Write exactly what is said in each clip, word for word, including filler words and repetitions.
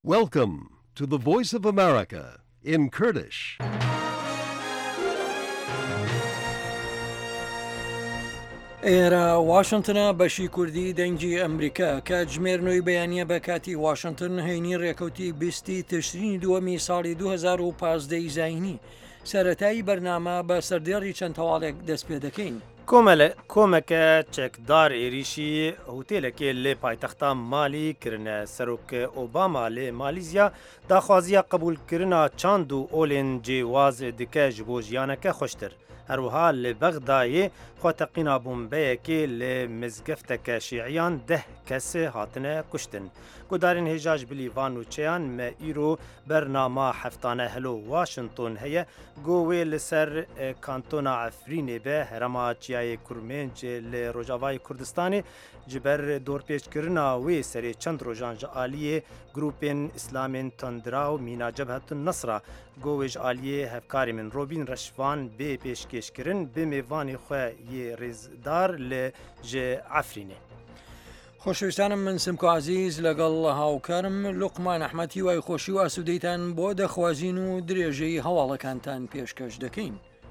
Welcome to the Voice of America in Kurdish. ئێرە واشنگتنە بەشی کوردی دەنگی ئەمریکا کە جمێرنەوەی بەیانیە بە کاتی واشنگتن هەینی ڕێکەوتی بیستی تشرینی دووەمی ساڵی دوو هەزار و پانزدە زاینی سەرەتایی بەرنامە بە سەردێڕی چەند هەواڵێک دەست پێ دەکەین. کۆمەکە چەکدار عێریشی هوتێلەکێ لێ پایتەختا مالی کردنە سەرۆک ئۆباما لێ مالیزیا داخوازیە قبولکردنا چاند و ئۆلێن جێواز دکە ji بۆ ژیانەکە خۆشتر. هەروەها لە بەغدایê xwetexîna bombeyekê li mizgefteke şîعیان deh kes hatine kuştin. Gudarên hêja ji bilîvan û çeyan me îro bernama heftane helo Washington heye got wê li ser kantona Efrînê be herema Çiyayê Kurmenc li Rojavayê Kurdistanê ji ber dorpêçkirina wê serê çend rojan ji aliyê grûpên İslamên Tundra û Mîna Cebhetun Nesra got wê ji aliyê hevkarê min Robîn Reşvan bê pêşkêşkirin bi mêvanê xwe yê rêzdar li ji Efrînê. خۆشەویستانم من سمکۆ عەزیز لەگەڵ هاوکارم لوقمان ئەحمەدی وای خۆشی و ئاسوودەیتان بۆ دەخوازین و درێژەی هەواڵەکانتان پێشکەش دەکەین.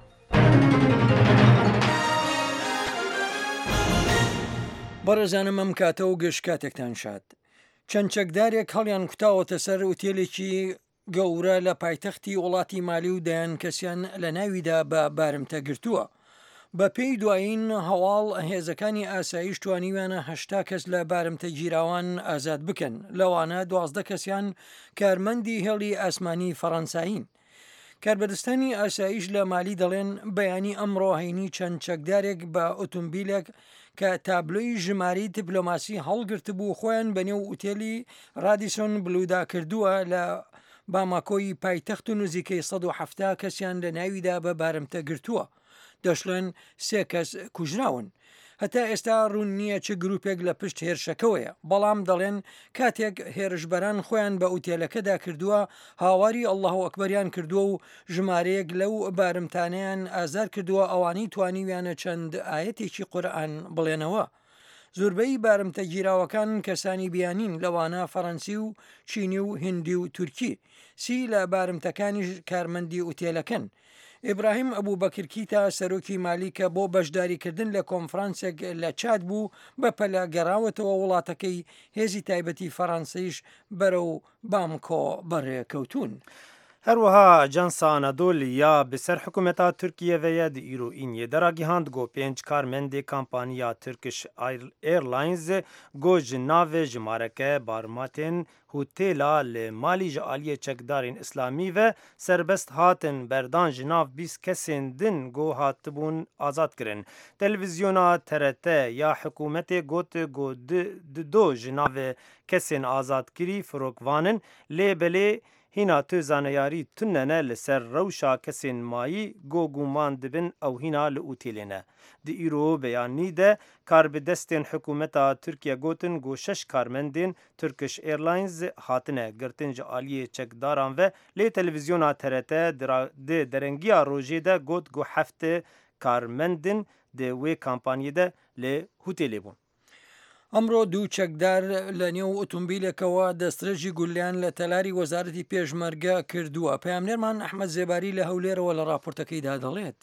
بەڕێزانم ئەم کاتە و گەشت کاتێکتان شاد. چەند چەکدارێک هەڵیان کوتاوەتە سەر ئوتێلێکی گەورە لە پایتەختی وڵاتی مالی و دایان کەسیان لە ناویدا بە بارمتە گرتووە. بە پێی دوایین هەواڵ هێزەکانی ئاسایش توانیویانە هەشتا کەس لە بارمتە گیراوان ئازاد بکەن لەوانە دوازدە کەسیان کارمەندی هێڵی ئاسمانی فەڕەنسایین. کاربەدەستانی ئاسایش لە مالی دەڵێن بەیانی ئەمڕۆ هەینی چەند چەکدارێک بە ئۆتۆمبیلێک کە تابلۆی ژماری دیپلۆماسی هەڵگرت بوو خۆیان بەنێو ئوتێلی رادیسۆن بلودا کردووە لە باماکۆی پایتەخت و نزیکەی سەد و هەفتا کەسیان لە ناویدا بە بارمتە گرتووە. دەشڵێن سێ کەس کوژراون. هەتا ئێستا ڕوون نییە چه گروپێک لە پشت هێرشەکەوەیە، بەڵام دەڵێن کاتێک هێرشبەران خۆیان بە ئوتێلەکەدا کردووە هاواری ئەڵڵاهو ئەکبەریان کردووە و ژمارەیەک لەو بارمتانیان ئازار کردووە ئەوانەی توانیویانە چەند ئاەتێکی قورئان بڵێنەوە. زۆربەی بارمتە گیراوەکان کەسانی بیانین لەوانە فەڕەنسی و چینی و هندی و تورکی سی لە بارمتەکانی کارمەندی ئوتێلەکەن. ئیبراهیم ئەبوو بەکرکیتە سەرۆکی مالی کە بۆ بەشداریکردن لە کۆنفرانسێک لە چاد بوو بەپەلە گەڕاوەتەوە وڵاتەکەی هێزی تایبەتی فەڕەنسیش بەرەو بامکۆ بەڕێکەوتون. هەروەها ئەجانسا ئەنادۆلیا بەسەر حکوومەتا تورکیەڤەیە دی ئیرۆئینیە دەراگیهاند گۆ پێنج کارمەندێ کامپانیا تورکش ئێرلاینز گۆ ji navê ژمارەکە بارماتên هوتێلا li malî ji aliyê çekdarên İslamî ve serbest hatin berdan ji nav bîst kesên din got hatibûn azad kirin. Televizyona T R T ya hikûmetê got got do ji navê kesên azadkirî firokvanin lê belê hîna tu zaneyarî tunene li ser rewşa kesên mayî got guman dibin ew hîna li ûtêlê. Di îro beyanî de karbidestên hikûmeta Tirkiye gotin got şeş karmendên Turkish Airlines hatine girtin ji aliyê çekdaran ve lê televizyona T R T di derengiya rojê de got got heft karmendin di wê kampanyê de li hûtêlê bûn. ئەمڕۆ دوو چەکدار لە نێو ئۆتۆمبیلێکەوە دەسترێژی گولیان لە تەلاری وەزارەتی پێشمەرگە کردووە. پەیامنێرمان ئەحمەد زێباری لە هەولێرەوە لە راپۆرتەکەیدا دەڵێت.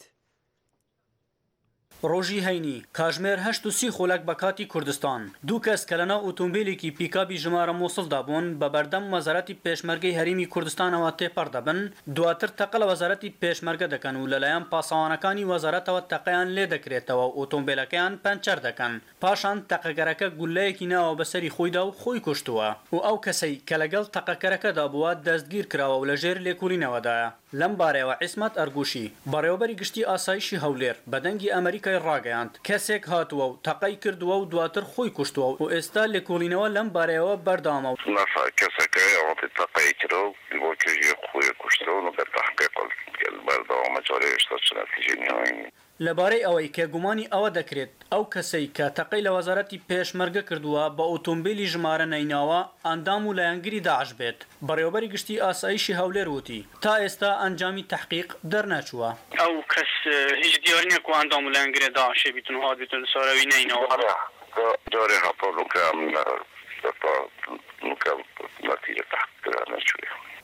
ڕۆژی هەینی کاژمێر هەشت و سی خۆلک بە کاتی کوردستان دوو کەس کە لەناو ئۆتۆمبیلێکی پیکابی ژمارە مۆسڵدا بوون بە بەردەم وەزارەتی پێشمەرگەی هەرێمی کوردستانەوە تێپەڕ دەبن دواتر تەقە لە وەزارەتی پێشمەرگە دەکەن و لەلایەن پاسەوانەکانی وەزارەتەوە تەقەیان لێ دەکرێتەوە و ئۆتۆمبیلەکەیان پەنچەر دەکەن پاشان تەقەگەرەکە گولەیەکی ناوە بەسەری خۆیدا و خۆی کوشتووە و ئەو کەسەی کە لەگەڵ تەقەکەرەکەدا بووە دەستگیر کراوە و لەژێر لێکۆڵینەوەدایە. لەم بارەیەوە عیسمەت ئەرگوشی بەڕێوەبەری گشتی ئاسایشی هەولێر بەدەنگی ئەمریکای ڕاگەیاند کەسێک هاتووە و تەقەی کردووە و دواتر خۆی کوشتووە و ئێستا لێکۆڵینەوە لەم بارەیەوە بەردەوامە و کەسەکە ئەوەی تەقەی کرد و بۆ کێژی خۆی کوشتەوە و بە تەحقیق بەردەوامە جارێ هێشتا چ نەتیجەی نهایی لەبارەی ئەوەی کە گومانی ئەوە دەکرێت ئەو کەسەی کە تەقەی لە وەزارەتی پێشمەرگە کردووە بە ئۆتۆمبیلی ژمارە نەیناوە ئەندام و لایەنگیری داعش بێت. بەڕێوەبەری گشتی ئاسایشی هەولێر وتی تا ئێستا ئەنجامی تەحقیق دەرناچووە. ئەو کەس هیچ دیار نییە و ئەندام و لایەنگیری داعشێ بیتن و هات بیتن ساراوی نەینەوە جارێ هەپۆ نوکە نوکە نتیجە تحقیق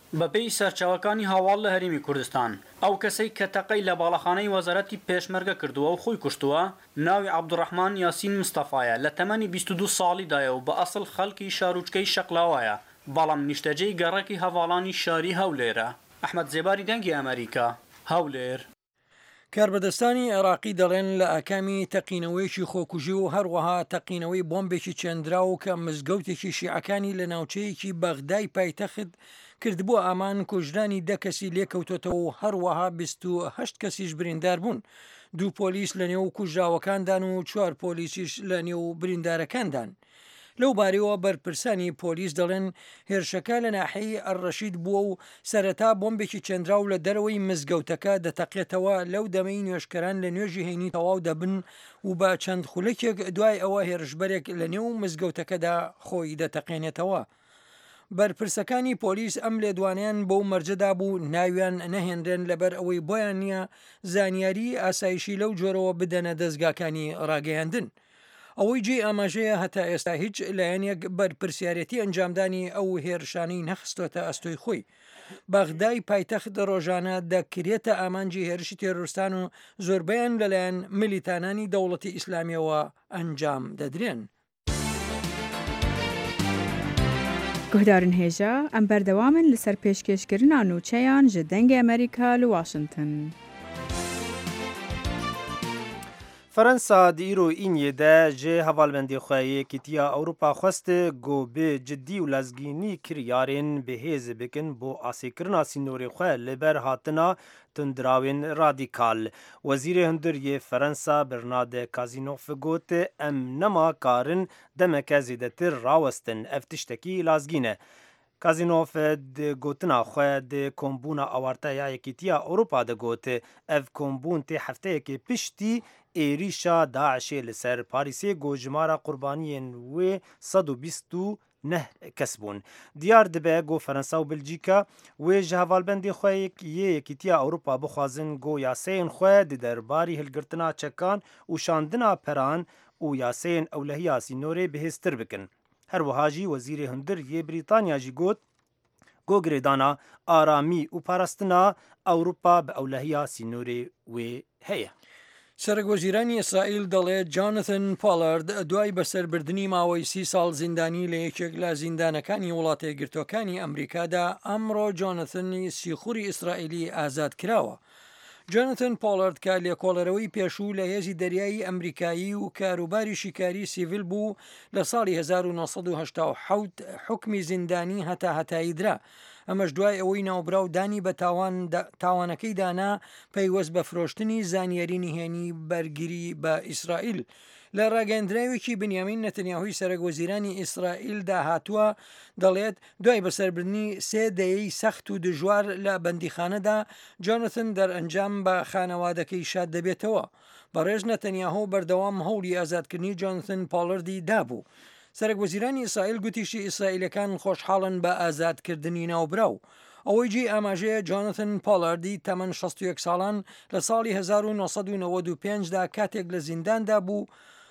بەپێی سەرچاوەکانی هاواڵ لە هەرێمی کوردستان ئەو کەسەی کە تەقەی لە باڵەخانەی وەزارەتی پێشمەرگە کردووە و خۆی کوشتووە ناوی عەبدوڕەحمان یاسین مستەفایە لە تەمەنی بیست و دوو ساڵیدایە و بە ئەسڵ خەڵکی شاروچکەی شەقلاوایە بەڵام نیشتەجێی گەڕەکی هەواڵانی شاری هەولێرە. ئەحمەد زێباری دەنگی ئەمریکا، هەولێر. کاربەدەستانی عێراقی دەڵێن لە ئاکامی تەقینەوەیکی خۆکوژی و هەروەها تەقینەوەی بۆمبێکی چێندرا و کە مزگەوتێکی شیعەکانی لە ناوچەیەکی بەغدای پایتەخت کردبووە ئامان کوژرانی دە کەسی لێکەوتۆتەوە و هەروەها بیست و هەشت کەسیش بریندار بوون. دوو پۆلیس لە نێو کوژراوەکاندان و چوار پۆلیسیش لە نێو بریندارەکاندان. لەو بارەوە بەرپرسانی پۆلیس دەڵێن هێرشەکە لە ناحەی ئەڕەشید بووە و سەرەتا بۆمبێکی چێندراو لە دەرەوەی مزگەوتەکە دەتەقێتەوە لەو دەمەی نوێشکەران لە نوێژی هەینی تەواو دەبن و بە چەند خولەکێک دوای ئەوە هێرشبەرێک لە نێو مزگەوتەکەدا خۆی دەتەقێنێتەوە. بەرپرسەکانی پۆلیس ئەم لێدوانیان بەو مەرجەدا بوو ناویان نەهێنرێن لەبەر ئەوەی بۆیان نییە زانیاری ئاسایشی لەو جۆرەوە بدەنە دەستگاکانی ڕاگەیاندن. ئەوەی جێ ئاماژەیە هەتا ئێستا هیچ لایەنێک بەرپرسیارەتی ئەنجامدانی ئەو هێرشانەی نەخستۆتە ئەستۆی خۆی. بەغدای پایتەخت ڕۆژانە دەکرێتە ئامانجی هێرشی تێرۆریستان و زۆربیان لەلایەن ملیتانانی دەوڵەتی ئیسلامیەوە ئەنجام دەدرێن. گهدارن هێژە ئەم بەردەوامن لەسەر پێشکەشکردنا نووچەیان ji dengê ئەمریکا li Washington. فرەنسا di îro înyê de ji hevalbendê xwe Yekîtiya Ewropa xweste got bê ciddî û lezgînî kiryarên bihêz bikin bo asêkirina sînorê xwe li ber hatina tundirawên radîkal. Wezîrê Hundiriyê Fransa Bernard Cazeneuve got em nemakarin demeke zêdetir rawestin ev tiştekî lazgîn e. Cazeneuve di gotina xwe di kombûna awarteya Yekîtiya Ewropa de got ev kombûn tê hefteyekê piştî êrîşa Daişê li ser Parîsê got jimara qurbaniyên wê sed û bîst û neh kes bûn. Diyar dibe got Fransa û Belçîka wê ji hevalbendê xwe yê Yekîtiya Ewropa bixwazin got yasayên xwe di derbarî hilgirtina çekan û şandina peran û yasayên ewlehiya sînorê bihêztir bikin. Her wiha jî Wezîrê Hundiriyê Brîtanya jî got got girêdana aramî û parastina Ewropa bi ewlehiya sînorê wê heye. سەرۆکوەزیرانی ئیسرائیل دەڵێت جۆنەتن پۆلارد دوای بەسەربردنی ماوەی سی ساڵ زیندانی لە یەکێک لە زیندانەکانی وڵاتە یەکگرتووەکانی ئەمریکادا ئەمڕۆ جۆنەتنی سیخوری ئیسرائیلی ئازاد کراوە. جۆنەتن پۆلارد کە لێکۆڵەرەوەی پێشوو لە هێزی دەریایی ئەمریکایی و کاروباری شیکاری سیڤیل بوو لە ساڵی هەزار و نۆسەد و هەشتا و حەوت حکمی زیندانی هەتا هەتایی درا. ئەمەش دوای ئەوەی ناوبراو دانی بە تاوانەکەی دانا پەیوەست بە فرۆشتنی زانیاری نهێنی بەرگری بە ئیسرائیل. لە ڕاگەندراوێکی بنیامین نەتەنیاهوی سەرۆکوەزیرانی ئیسرائیل داهاتووە دەڵێت دوای بەسەربردنی سێ دەیەی سەخت و دژوار لە بەندیخانەدا جۆنەتن دەرئەنجام بە خانەوادەکەی شاد دەبێتەوە. بەڕێژ نەتەنیاهو بەردەوام هەوڵی ئازادکردنی جۆنەتن پۆلاردی دابوو. سەرۆکوەزیرانی ئیسرائیل گوتیشی ئیسرائیلەکان خۆشحاڵن بە ئازادکردنی ناوبراو. ئەوەی جێ ئاماژەیە جۆنەتن پۆلاردی تەمەن شەست و یەک ساڵان لە ساڵی هەزار و نۆسەد و نەوەد و پێنجدا کاتێک لە زینداندا بوو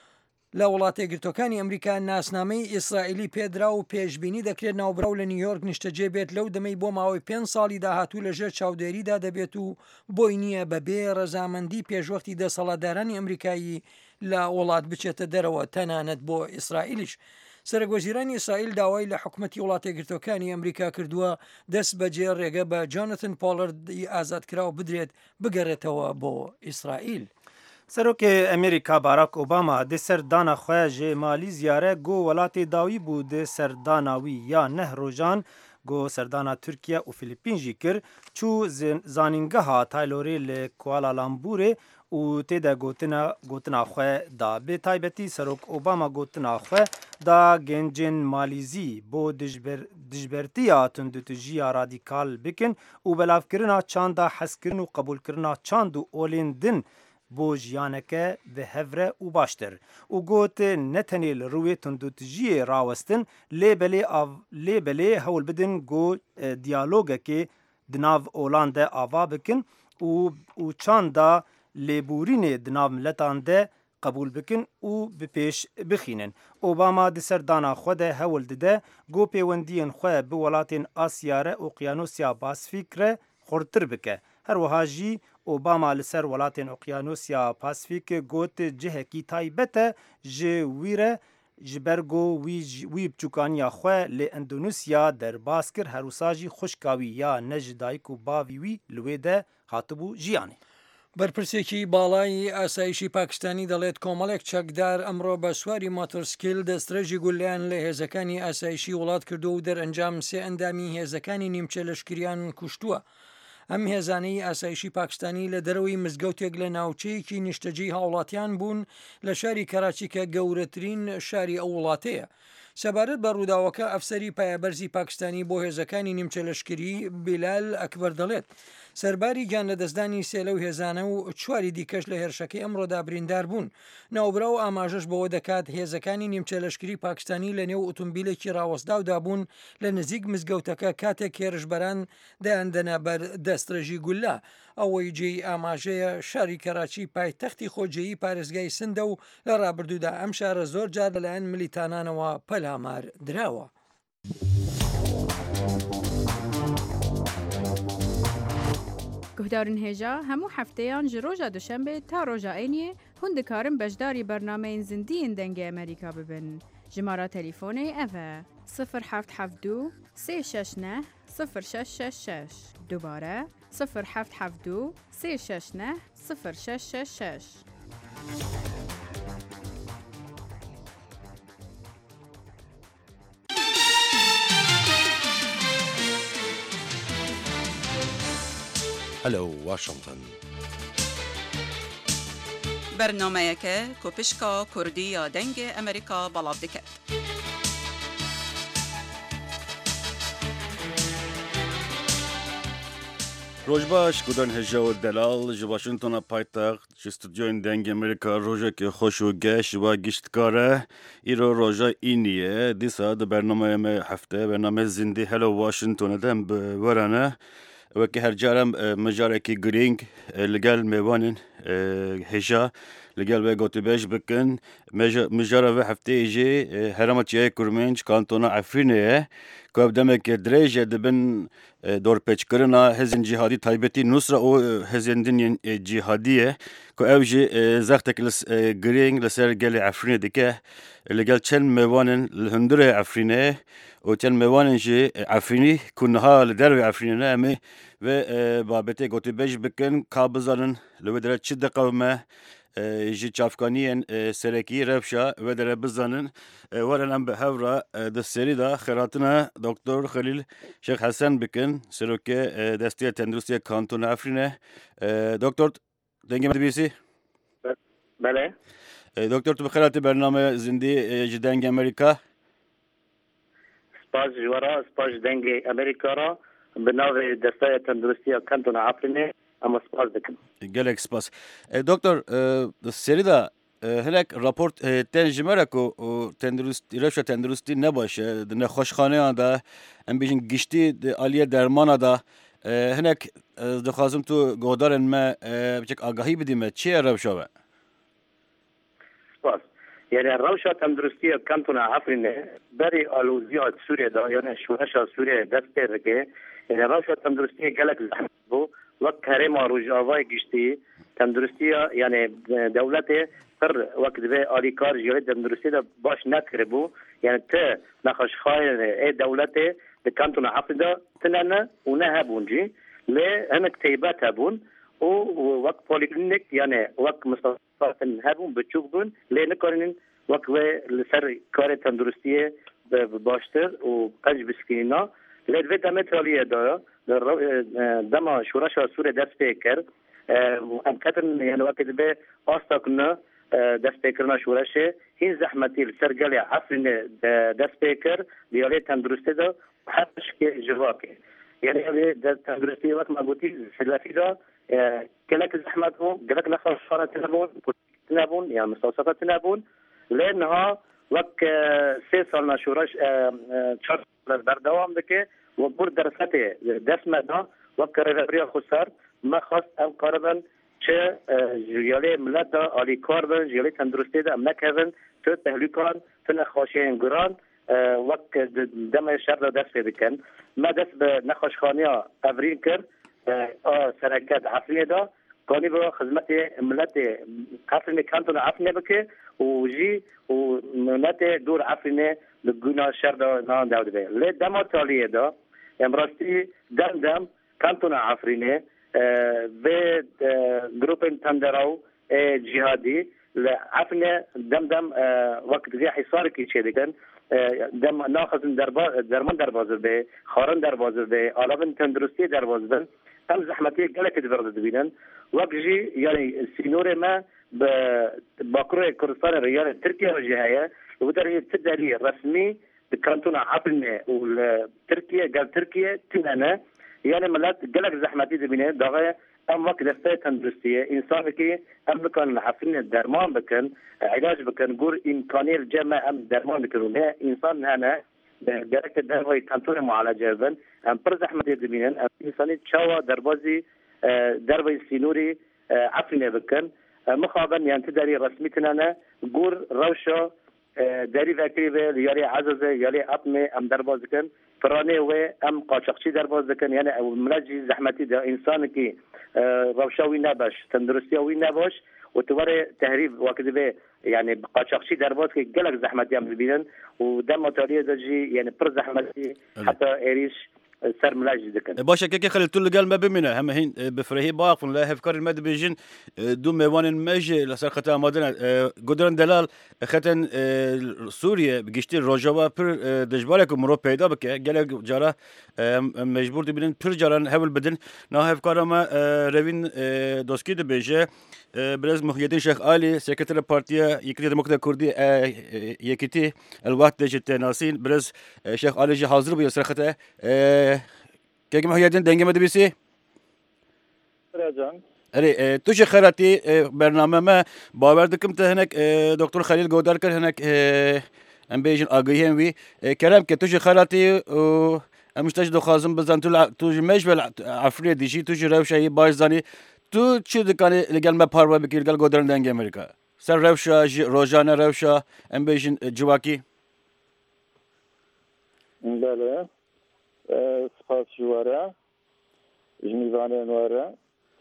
لە وڵاتە یەکگرتووەکانی ئەمریکا ناسنامەی ئیسرائیلی پێدرا و پێشبینی دەکرێت ناوبراو لە نیویۆرک نیشتەجێ بێت لەو دەمەی بۆ ماوەی پێنج ساڵی داهاتوو لەژێر چاودێریدا دەبێت و بۆی نییە بەبێ ڕەزامەندی پێشوەختی دەسەڵاتدارانی ئەمریکایی لە وڵات بچێتە دەرەوە تەنانەت بۆ ئیسرائیلیش. سەرۆکوەزیرانی ئیسرائیل داوای لە حکوومەتی وڵاتە یەکگرتووەکانی ئەمریکا کردووە دەست بەجێ ڕێگە بە جۆنەتن پۆلاردی ئازادکراو بدرێت بگەڕێتەوە بۆ ئیسرائیل. سەرۆکê ئەمریکا باراک ئۆباما di serdana xwe ji malî ziyare got welatê dawî bû di serdana wî ya neh rojan got serdana Tirkiye û Filîpîn jî kir çû zanîngeha Taylorê li Kuala Lumpurê û tê de gotina gotina xwe da. Bê taybetî Serok Obama gotina xwe da gencên malîzî bo dijbertiya tundutûjiya radîkal bikin û belavkirina çanda hezkirin û qebûlkirina çand û olên din bo jiyaneke ve hevre û baştir. û got ne tenê li rûyê tundutujiyê rawestin lêbelê lêbelê hewl bidin got diyalogekê di nav olan de ava bikin û û çanda lêbûrînê di nav miletan de قبول بکن و بپیش بخینن. اوباما د سردانا خو ده هول ده گو پیوندین خو به ولاتین آسیا ر اوقیانوسیا پاسفیک ر خورتر بکه. هر وهاجی اوباما لسر ولاتین اوقیانوسیا پاسفیک گوت جه کی تایبته جویره جبرگو وی وی بچوکانیا خو ل اندونیسیا در باسکر هروساجی خوشکاوی یا نجدایکو باوی وی لویده هاتبو جیانی. بەرپرسێکی باڵای ئاسایشی پاکستانی دەڵێت کۆمەڵێک چەکدار ئەمڕۆ بە سواری ماتۆرسکیل دەستڕێژی گولیان لە هێزەکانی ئاسایشی وڵات کردو و دەرئەنجام سێ ئەندامی هێزەکانی نیمچە لەشکریان کوشتووە. ئەم هێزانەی ئاسایشی پاکستانی لە دەرەوەی مزگەوتێک لە ناوچەیەکی نیشتەجی هاوڵاتیان بوون لە شاری کەراچی کە گەورەترین شاری ئەو وڵاتەیە. سەبارەت بە ڕووداوەکە ئەفسەری پایەبەرزی پاکستانی بۆ هێزەکانی نیمچە لەشکری بیلال ئەکبەر دەڵێت سەرباری گیان لە دەستدانی سێ لەو هێزانە و چواری دیکەش لە هێرشەکەی ئەمڕۆدا بریندار بوون. ناوبرا و ئاماژەش بەوە دەکات هێزەکانی نیمچە لەشکری پاکستانی لە نێو ئۆتۆمبیلێکی ڕاوەستداودا بوون لە نزیک مزگەوتەکە کاتێک هێرشبەران دایاندەنا بەر دەستڕێژی گولا. ئەوەی جێی ئاماژەیە شاری کەراچی پایتەختی خۆجێیی پارێزگای سندە و لە ڕابردوودا ئەم شارە زۆر جار لەلایەن ملیتانانەوە پەلامار دراوە. گهدارن هێژا هەموو هەفتەیان ji ڕۆژە دوشەمبێ تا ڕۆژە عینیێ hûn dikarin beşdarî bernameyên zindiyên dengê Amerîka bibin. Jimara telîfonê ev e sıfır heft heft du sê şeş neh sıfır şeş şeş şeş. Dubare sıfır heft heft du sê şeş neh sıfır şeş şeş şeş. Hello, Washington. برنامه‌یکه کوپشکا کردی یا دنگ امریکا بلاو دکت. روزباش کدان هجا و دلال ج واشنگتن پایتخت ج استودیوین دنگ امریکا روزا که خوش و گش و گشتکاره ایرو روزا اینیه دیسا د برنامه هفته برنامه زنده هلو واشنگتن دم ورانه وكي هرجارم مجاركي جرينج لقال ميوانن هجا لقال بيقوتي بيش بكن مجارة في حفتي يجي هرمت جاي كرمينج كانتونا عفرينيه كواب دمك دريجة دبن دور بيش كرنا هزن جهادي تايبتي نصرة او هزن دنيا جهادية كو اوجي زاختك لس جرينج لسر قالي عفرينيه ديكه لقال چن ميوانن الهندرة عفرينيه و چند میوانن جه عفرینی کنها لدروی عفرینی نامی و بابته گوتی بیش بکن کابزارن لو در چه دقیقه جه چافکانیان سرکی رفشا و در بزنن ورنم به هورا دستری دا خیراتنا دکتر خلیل شیخ حسن بکن سروک دستی تندرستی کانتون عفرینه دکتر دنگی مدبیسی بله دکتر تو بخیرات برنامه زندی جدنگ امریکا سپاس جوارا سپاس دنگ امریکا را به نوع دسته تندرستی کانتون عفرینه اما سپاس دکم گلک سپاس دکتر سری دا هلک راپورت تنجمه کو تندرستی روش تندرستی نباشه نه خوشخانه آندا ام بیشن گشتی عالیه درمان آندا هنک دخوازم تو گودارن ما بچک آگاهی بدیم چیه روشا سپاس يعني الروشة تندرستية كانتونا عفرينة بري ألوزيات سوريا دا يعني شوهشة سوريا دستي ركي يعني الروشة تندرستية قالك زحمة بو وقت هريما روجاواي قشتي تندرستية يعني دولتي فر وقت بي آليكار جيوه تندرستية باش نكربو يعني تا نخش خاين اي دولتي كانتونا عفرينة تنانا ونهبون جي لي هنك تيبات هبون ووقت بوليكلينيك يعني وقت مستوصفات هبون بتشوفون لين كارين وقت لسر كار تندرستيه باشتر وقج بسكينا لين فيتا متراليه دا دما شورش سوري دست فكر وانكتن يعني وقت به استقنا دست فكرنا شورشه هي زحمتي لسر قال عفرين دست فكر ديالي تندرستيه دا حش جواكي يعني تندرستيه وقت ما قلتي سلافي دا كلك زحمتهم قالك نخل شارع تنابون تنابون يعني مستوصفات تنابون لأنها وك سه سالنا شورش چهار سال بردوام دکه و بر درسته دسمه دا وک رفریا خسر ما خواست ام قربن چه جیالی ملت آلی کار بن جیالی تندرستی ده ام نکهون تو تهلوکان تو نخواشین گران وقت دم شر دست بکن ما دست به نخوشخانی ها افرین کرد سرکت عفرین ده کانی با خدمت ملت عفرین کانتون عفرین بکه و جی و ملت دور عفرین لگونا شر ده نان داود به لی دم تالیه ده امراستی دم دم کانتون عفرینه به گروپ تندراو جهادی لعفنه دم دم وقت زي حصار کی چه دیگن دم ناخذ دربا درمان دربازه به خارن دربازه به علامه تندرستی دربازه هم زحمتی گله دربازه ببینن وقت جی یعنی سینور ما باکروی کردستان ریال ترکیه و جهایه و در تداری رسمی بکانتون عفنه و ترکیه قال ترکیه تنانه يعني ملات قالك زحمتي دبينه دغه ام وقت دسته تندرستيه انسان كي ام كان حفلنا درمان بكن علاج بكن قول امكانيه الجامعه ام درمان بكن انسان هنا قالك دغه كانتون معالجه بن ام پر زحمتي دبينه ام انساني تشوا دربازي دربي سينوري عفلنا بكن مخابن يعني تداري رسميتنا انا قول روشه داری فکری به یاری عزازه یاری اطمه ام درباز کن فرانه و ام قاچاقچی درباز کن یعنی ملجی زحمتی ده انسان کی روشاوی نباش تندرستیاوی نباش و تواره تهریب وقت به يعني قاچاقچی درباز که گلک زحمتی هم ببینن و دم مطالیه دجی یعنی پر زحمتی حتی ایریش سر ملاجي ذكر باشا كيكي خلي تقول قال ما بمنا هم هين بفرهي باق ولا هفكر المد بيجن دو ميوان المجي لسر خطا مادنا قدرن دلال ختن سوريا بقشتي روجاوا بر دجبالك مرو پیدا بك قال جارا مجبور تبين بر جاران هول بدن نا هفكر ما روين دوسكي د بيجه برز محيدين شيخ علي سكرتير بارتيا يكتي ديمقراطية كردي يكتي الوقت دجت ناسين برز شيخ علي جي حاضر بيو سر خطا كيف محيدين دنگه مده بيسي راجان اري تو شيخ خيراتي برنامه ما باور دكم ته هناك دكتور خليل گودرکر هناك ام بيجن اگيهم وي كلام كه تو شيخ خيراتي امشتاج دو خازم بزن تو تو مجبل عفريه ديجي تو روشي بازاني تو چه دکانه لگل ما پاروا بکیر گل گودرن دنگ امریکا سر روشا روزانه روشا ام بيجن جواكي بله سپاس جواره جمیوانه نواره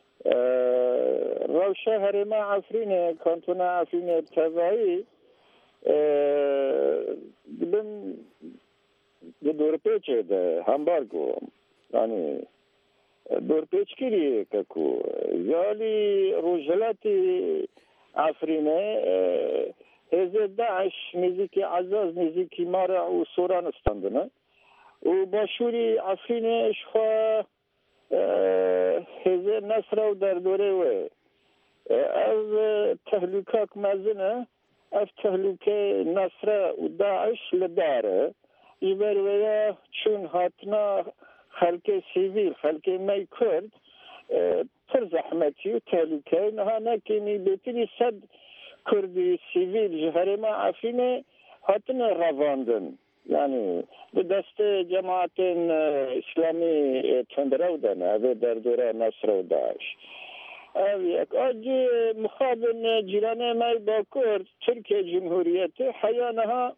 روشه هرما عفرینه کانتون عفرینه تبایی بن دور پیچه ده همبارگو یعنی دور پیچ کریه که یالی روجلاتی عفرینه هزه داعش نزیکی عزاز نزیکی مارع و سوران استندنه و باشوری عفرین اشخوا هزه نصر و در دوره و از تهلوکاک مزنه از تهلوک نصر و داعش لداره ایبر ویا چون هاتنا خلق سیویل خلق می کرد پر زحمتی و تهلوکه نها نکنی بیتری صد کردی سیویل جهره ما عفرین هاتنا رواندن yani bu deste cemaatin İslami tendravdan ve derdora nasra daş. Evet, acı muhabin cilane may bakur Türkiye Cumhuriyeti hayanaha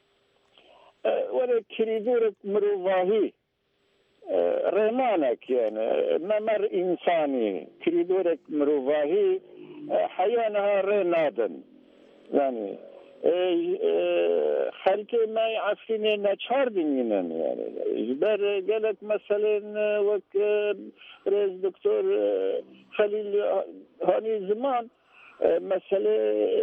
ve kiridur mruvahi remanak yani memar insani kiridur mruvahi hayanaha renadan yani خلق ما عفرين نشار دينين يعني جبر قالك مثلا وك رئيس دكتور خليل هاني زمان مثلا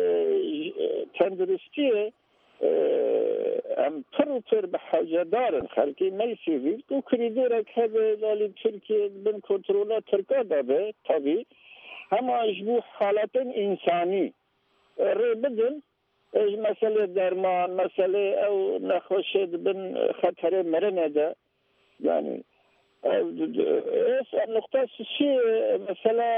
تندرستيه ام تروتر بحاجه دارن خلقي ما يسيفيل تو كريدورك هذا لالي تركيا بن كنترولا تركا دابه طبي هم اجبو حالات انساني ربدن ايش مسألة درمان مسألة او نخوشد بن خطر مرنه ده يعني ايش النقطة الشيء مثلا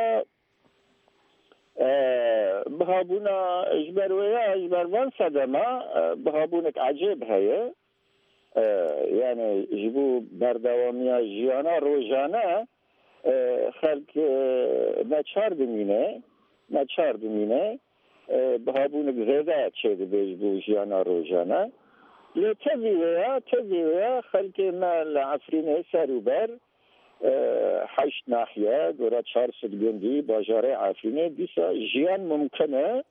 بهابونا اجبر ويا اجبر وان صدمة بهابونك عجيب هي يعني جبو بردوامية جيانا روجانا خلق نچار دمینه نچار دمینه بهابون زیاده چه بیش بوجیانا روزانه لتویه تویه خلق ما لعفرین سروبر هشت ناحیه گورا چهار صد گندی باجاره عفرینه دیسا جیان ممکنه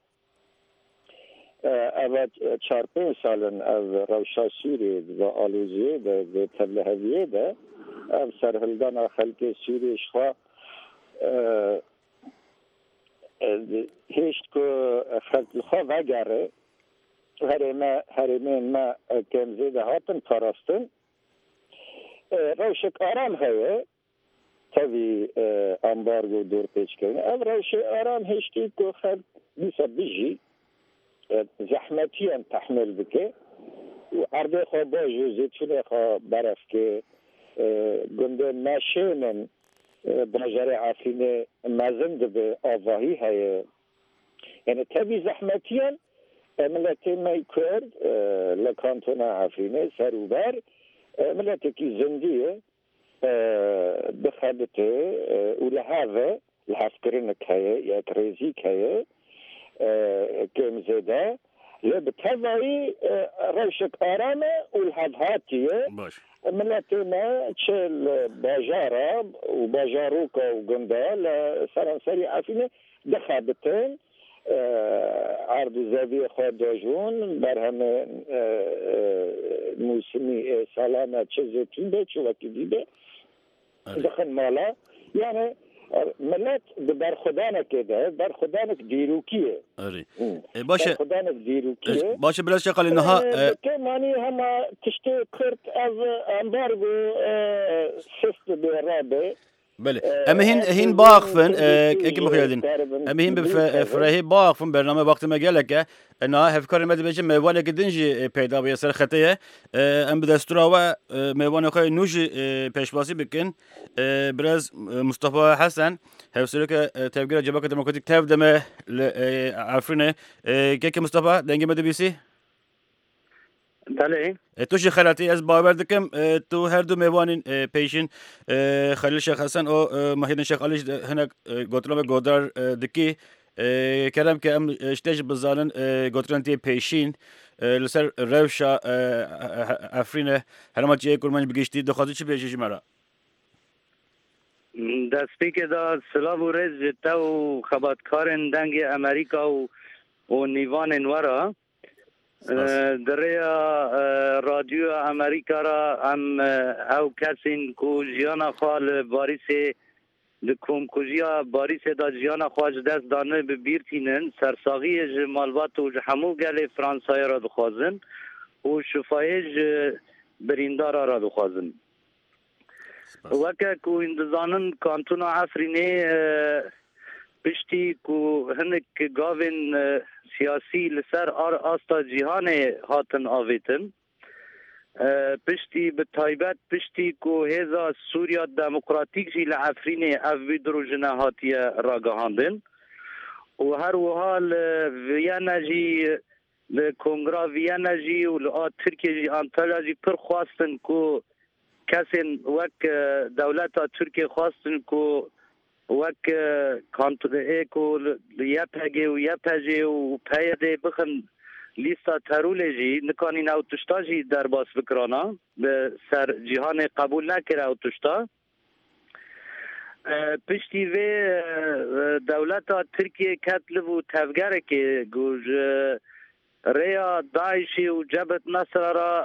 اول چهار پنج سالن از روشا سوری و آلوزیه و تبلهویه ده او سرهلدان خلق سوریش خواه هیچ که خلق خواه وگره هرمه هرمه ما کمزه ده هاتن پاراستن روشک آرام هایه تاوی امبارگو دور پیچ کنه او روش آرام هشتی که خلق بیسا بیجی زحمتیان تحمل بکه و عرضه خواه باجو زیتونه خواه برف که گنده ماشینن باجار عفرین مزند به آواهی های یعنی تبی زحمتیان ملتی می کرد لکانتون عفرینه سروبر ملتی که زندیه بخدته و لحظه لحظ کرنه که یک ریزی که کم زده لبتوایی روشک آرامه و الحظهاتیه ملتنا چل باجارة وباجاروكا وقندا لسرانسري عفينة دخابتين عرض زاوية خود داجون برهم موسمي سالانة چزتون ده چو وقتی دیده دخن مالا يعني ملت برخودانک ده برخودانک دیروکیه آره باشه برخودانک دیروکیه باشه بلاش شغال اینها که مانی هم تشتی کرد از امبارگو سست برابه بله اما هین هین باقفن اکی مخیادین اما هین بفرهی باقفن برنامه وقت ما گلکه نه هفکار مد بچه میوان کدنجی پیدا به سر خطیه ام بدستورا و میوان خواهی نوش پیشواسی بکن برز مصطفی حسن هفسره که تفکر جبهه دموکراتیک تف دمه عفرینه که که مصطفی دنگ مد بیسی بله تو چه خلاتی از باور دکم تو هر دو میوانین پیشین خلیل شیخ حسن و محیدین شیخ علی هنگ گوترام گودار دکی کرم که ام اشتاج بزالن گوتران تی پیشین لسر روشا عفرینه هرما چیه کرمانج بگیشتی دخوازی چی پیشیشی مرا دستی که دا سلام و رز جتا و خباتکارن دنگ امریکا و و نیوان انورا دریا رادیو امریکا را هم او کسین کو جیانا خال باریس دکوم کجیا باریس دا جیانا خواج دست دانه به بیرتینن سرساغی جمالوات و همو گل فرانسای را دخوازن و شفایج بریندارا را دخوازن وکه کو اندزانن کانتون عفرینه پشتی کو هنک گاوین سیاسی لسر آر آستا جیهان هاتن آویتن پشتی به تایبت پشتی کو هزا سوریا دموکراتیک جی لعفرینه او ویدروژنه هاتیه راگهاندن و هر وحال ویانا جی لکنگرا ویانا جی و لآ ترکیه جی انتالیا جی پر خواستن کو کسین وک دولتا ترکیه خواستن کو وک کانتون ایکو یپگی و یپجی و پیده بخن لیستا تروله جی نکانین او تشتا جی در باس بکرانا به سر جهان قبول نکره او تشتا پشتی و دولتا ترکیه کتلب و تفگره که گوش ریا داعشی و جبهت نصر را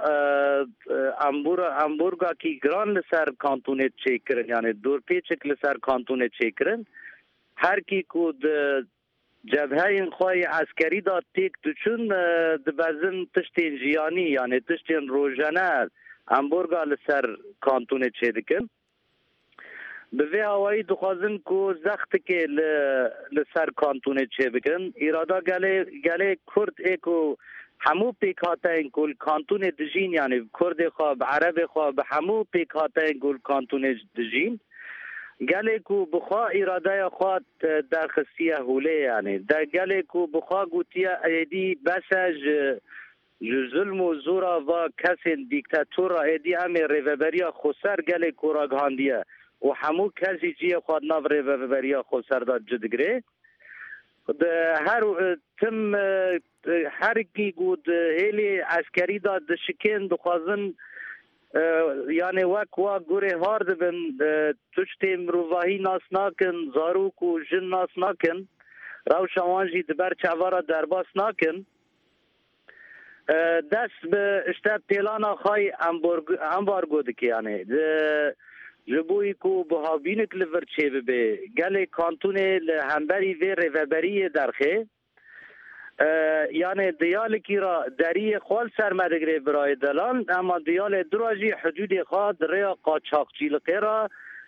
امبورگا کی گران لسر کانتونه چه کرن یعنی دور پیچک لسر کانتونه چه کرن هر کی کود جبهه این خواهی عسکری دا تیک دوچون دبزن تشتین جیانی یعنی تشتین روژانه امبورگا لسر کانتونه چه دکن به وی هوایی دخوازن کو زخت که لسر کانتونه چه بکن ایرادا گله گله کرد ایکو همو پیک هاتا این کل کانتون دجین یعنی کرد خواب عرب خواب همو پیک هاتا این کل کانتون دجین گله کو بخوا ایرادا خواد در خستیه هوله یعنی در گله کو بخوا گوتیه ایدی بسج ظلم و زورا و کسین دیکتاتورا ایدی همه ریوبریا خسر گله کو راگهاندیه و همو کسی جی خود ناوره و بریا خود سرداد جدگره هر تم هر کی گود هلی عسکری داد شکن دخوازن یعنی وک وا گوره هارد بن تشتی مروواهی ناس ناکن زاروک و جن ناس ناکن راو شوانجی دبر چوارا درباس ناکن دست به اشتاب پیلانا خواهی امبارگو دکی یعنی جبوی کو بهابینک لورچه ببه گل کانتونه لهمبری و ریوبری درخه یعنی دیال کی را دری خوال سرمدگره برای دلال اما دیال دراجی حدود خواد ریا قاچاقچیلقه را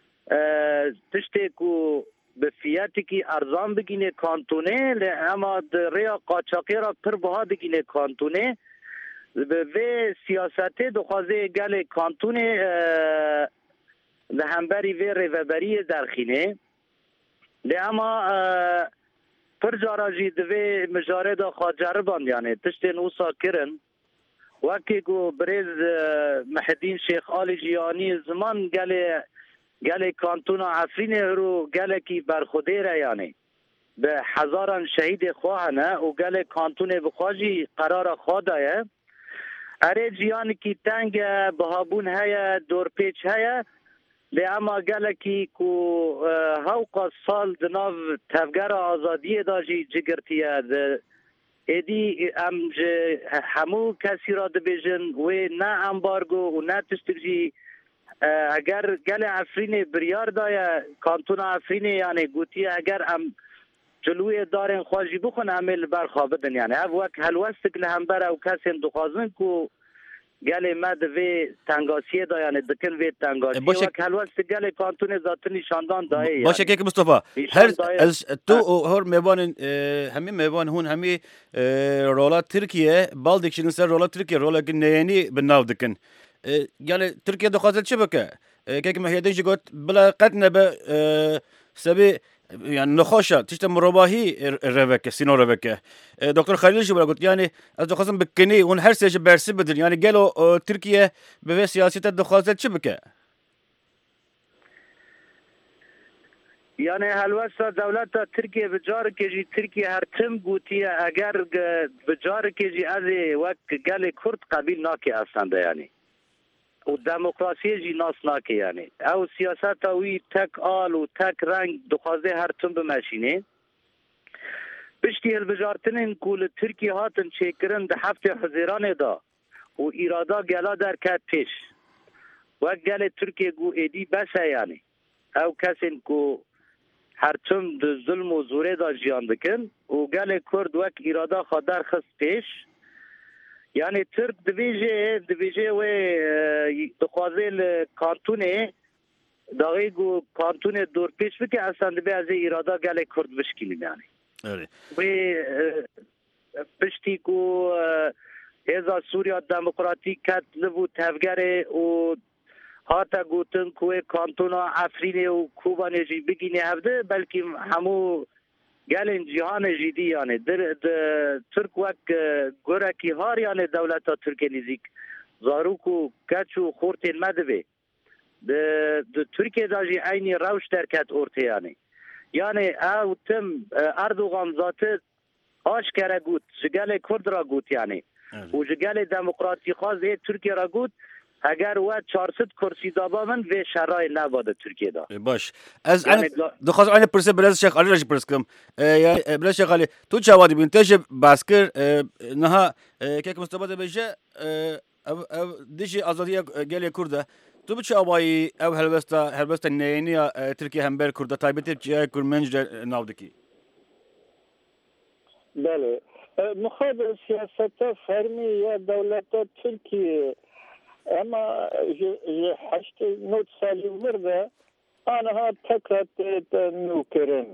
تشتی کو به فیاتی کی ارزان بگینه کانتونه اما ریا قاچاقی را پر بها بگینه کانتونه به سیاست دخوازه گل کانتونه لهمبری و ریوبری درخینه اما پر جاراجی دوی مجاره دا خواجر باند یعنی تشتی نوسا کرن وکی گو بریز محدین شیخ آل جیانی زمان گل گل کانتونا عفرین رو گل کی برخوده را یعنی به هزاران شهید خواهنه و گل کانتون بخواجی قرار خواده اره جیان کی تنگ بهابون هیا دور پیچ هیا لی اما گل کی کو هاوقا سال دناو تفگر آزادی داجی جگرتیه ایدی ام همو کسی را دبیجن و نه امبارگو و نه تشتگجی اگر گل عفرین بریار دایه کانتون عفرین یعنی گوتی اگر ام جلوی دارن خواجی بخون عمل برخوابدن یعنی او وقت هلوستک لهمبر او کسی دخوازن کو گل مد و تنگاسیه دا یعنی دکن و تنگاسیه وقت هلوستک گل کانتون ذات نشاندان دایه باشه که مصطفى هر از تو هر میوان همه میوان هون همه رولات ترکیه بالدکشن سر رولات ترکیه رولات نیانی بناو دکن يعني تركيا دخلت شبكة كيك ما هي ديجي قلت بلا قد نبى سبي يعني نخوشة تشتم رباهي الربكة سينو ربكة دكتور خليل شو قلت يعني دخلت بكني ونحرس ايش برسي بدل يعني قالوا تركيا بفي سياسة دخلت شبكة يعني هلوسا دولت ترکیه بجار کجی ترکیه هر تم گوتیه اگر بجار کجی از وقت گل کرد قبیل ناکی اصلا یعنی و دموکراسی جی ناس ناکی یعنی او سیاست اوی تک آل و تک رنگ دخوازه هر تم بمشینه بشتی هل بجارتنین کول ترکیه هاتن چیکرن ده هفته حزیران دا و ایرادا گلا در کت پیش وقت گل ترکیه گو ایدی بسه یعنی او کسین کو هر تم ده ظلم و زوره دا جیان بکن و گل کرد وقت ایرادا خادر خست پیش یعنی ترک دویجه دویجه و دخوازه کانتونه داغی گو کانتونه دور پیش بکه اصلا دوی از ایرادا گل کرد بشکیلیم یعنی و پشتی کو هزا سوریا دموکراتیک کت لبو تفگره و هاتا گوتن کوه کانتونا عفرینه و کوبانه جی بگینه هفته بلکه همو گلن جهان جدی یعنی در ترک وقت گوره کی هار یعنی دولت ترکیه نزیک زاروکو کچو خورتین مدوه د ترکیه داجی اینی روش درکت ارته یعنی یعنی او تم اردوغان ذات آشکره گوت جگل کرد را گوت یعنی و جگل دموکراتی خواست ترکیه را گوت اگر و چهارصد کرسی دابا من و شرای نباده ترکیه دا باش از انا دخواست عین پرسه بلاز شیخ علی راجی پرس کم یا بلاز شیخ علی تو چوادی بینتاج باسکر نها که مستباده بجه او دیجی آزادی گلی کرده تو بچه آبایی او هلوستا هلوستا نینی ترکیه همبر کرده تایبتی چیه کرمنج ناودکی بله مخابر سیاست فرمی یا دولت ترکیه اما هشت نوت سالی ورده آنها تکرات نوکرن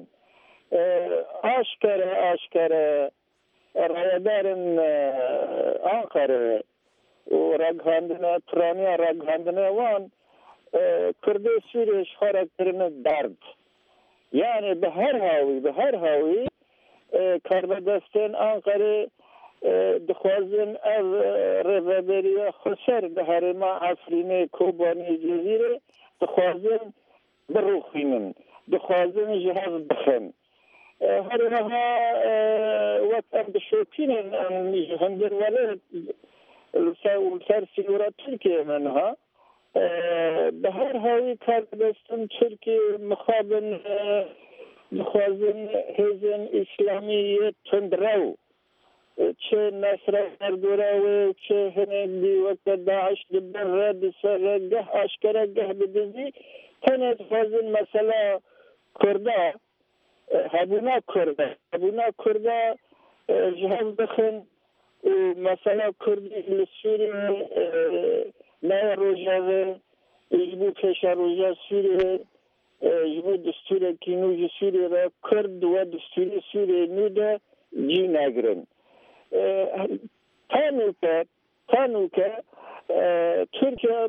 آشکره آشکره رایدارن آنقره و رگهاندنه پرانیا رگهاندنه وان کرده سوریش خارک کرن درد یعنی به هر هاوی به هر هاوی کاربدستن آنقره دخوازن از رهبری خسر ده هرما عفرینه کوبانی جزیره دخوازن بروخینن دخوازن جهاز بخن هرها وقت ام بشوكين ام هندر ولد سر سيورا تركيا منها بهر هاوي كار بستن تركيا مخابن دخوازن هزن اسلامي تندراو چه نصر اردوراوی چه هنگی وقت داعش دبر بسر گه اشکره گه بدزی تنه دخوازن مثلا کرده هبونا کرده هبونا کرده جهاز بخن مثلا کردی لسوری نه روژاوه جبو پیش روژا سوری جبو دستور کینوج سوری را کرد و دستور سوری نوده جی نگرن تانوکه تانوکه ترکیه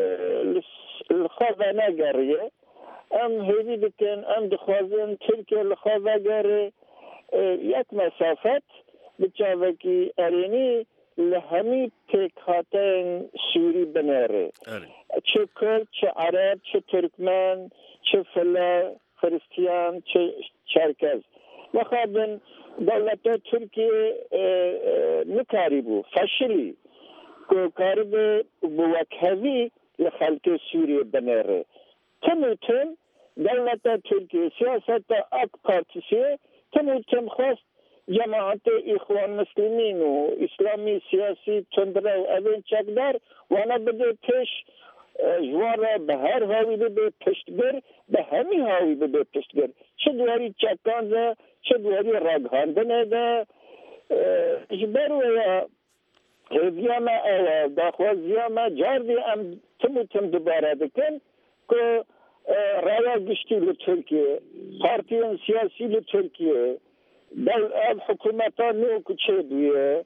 لخواه نگریه ام هیوی بکن ام دخوازن ترکیه لخواه گره یک مسافت بچاوکی ارینی لهمی پیکاتین سوری بنره چه کرد چه عرب چه ترکمن چه فلا خریستیان چه چرکز لخوابن دولت ترکیه نکاری بو فشلی که کاری بو وکهوی لخلق سوریه بنره تموتن دولت ترکیه سیاست اک پارتیسیه تموتن خواست جماعت اخوان مسلمین و اسلامی سیاسی تندره و اوین چکدار وانا بده پیش جوارا به هر هاوی بده پشتگر به همی هاوی بده پشتگر چه دواری چکانزه چه دواری راگهاندنه ده جبر ویا زیاما اوه داخوا زیاما جاردی ام تموتم دوباره دکن که رایا گشتی لترکیه پارتیان سیاسی لترکیه بل اب حکومتان نو کچه دویه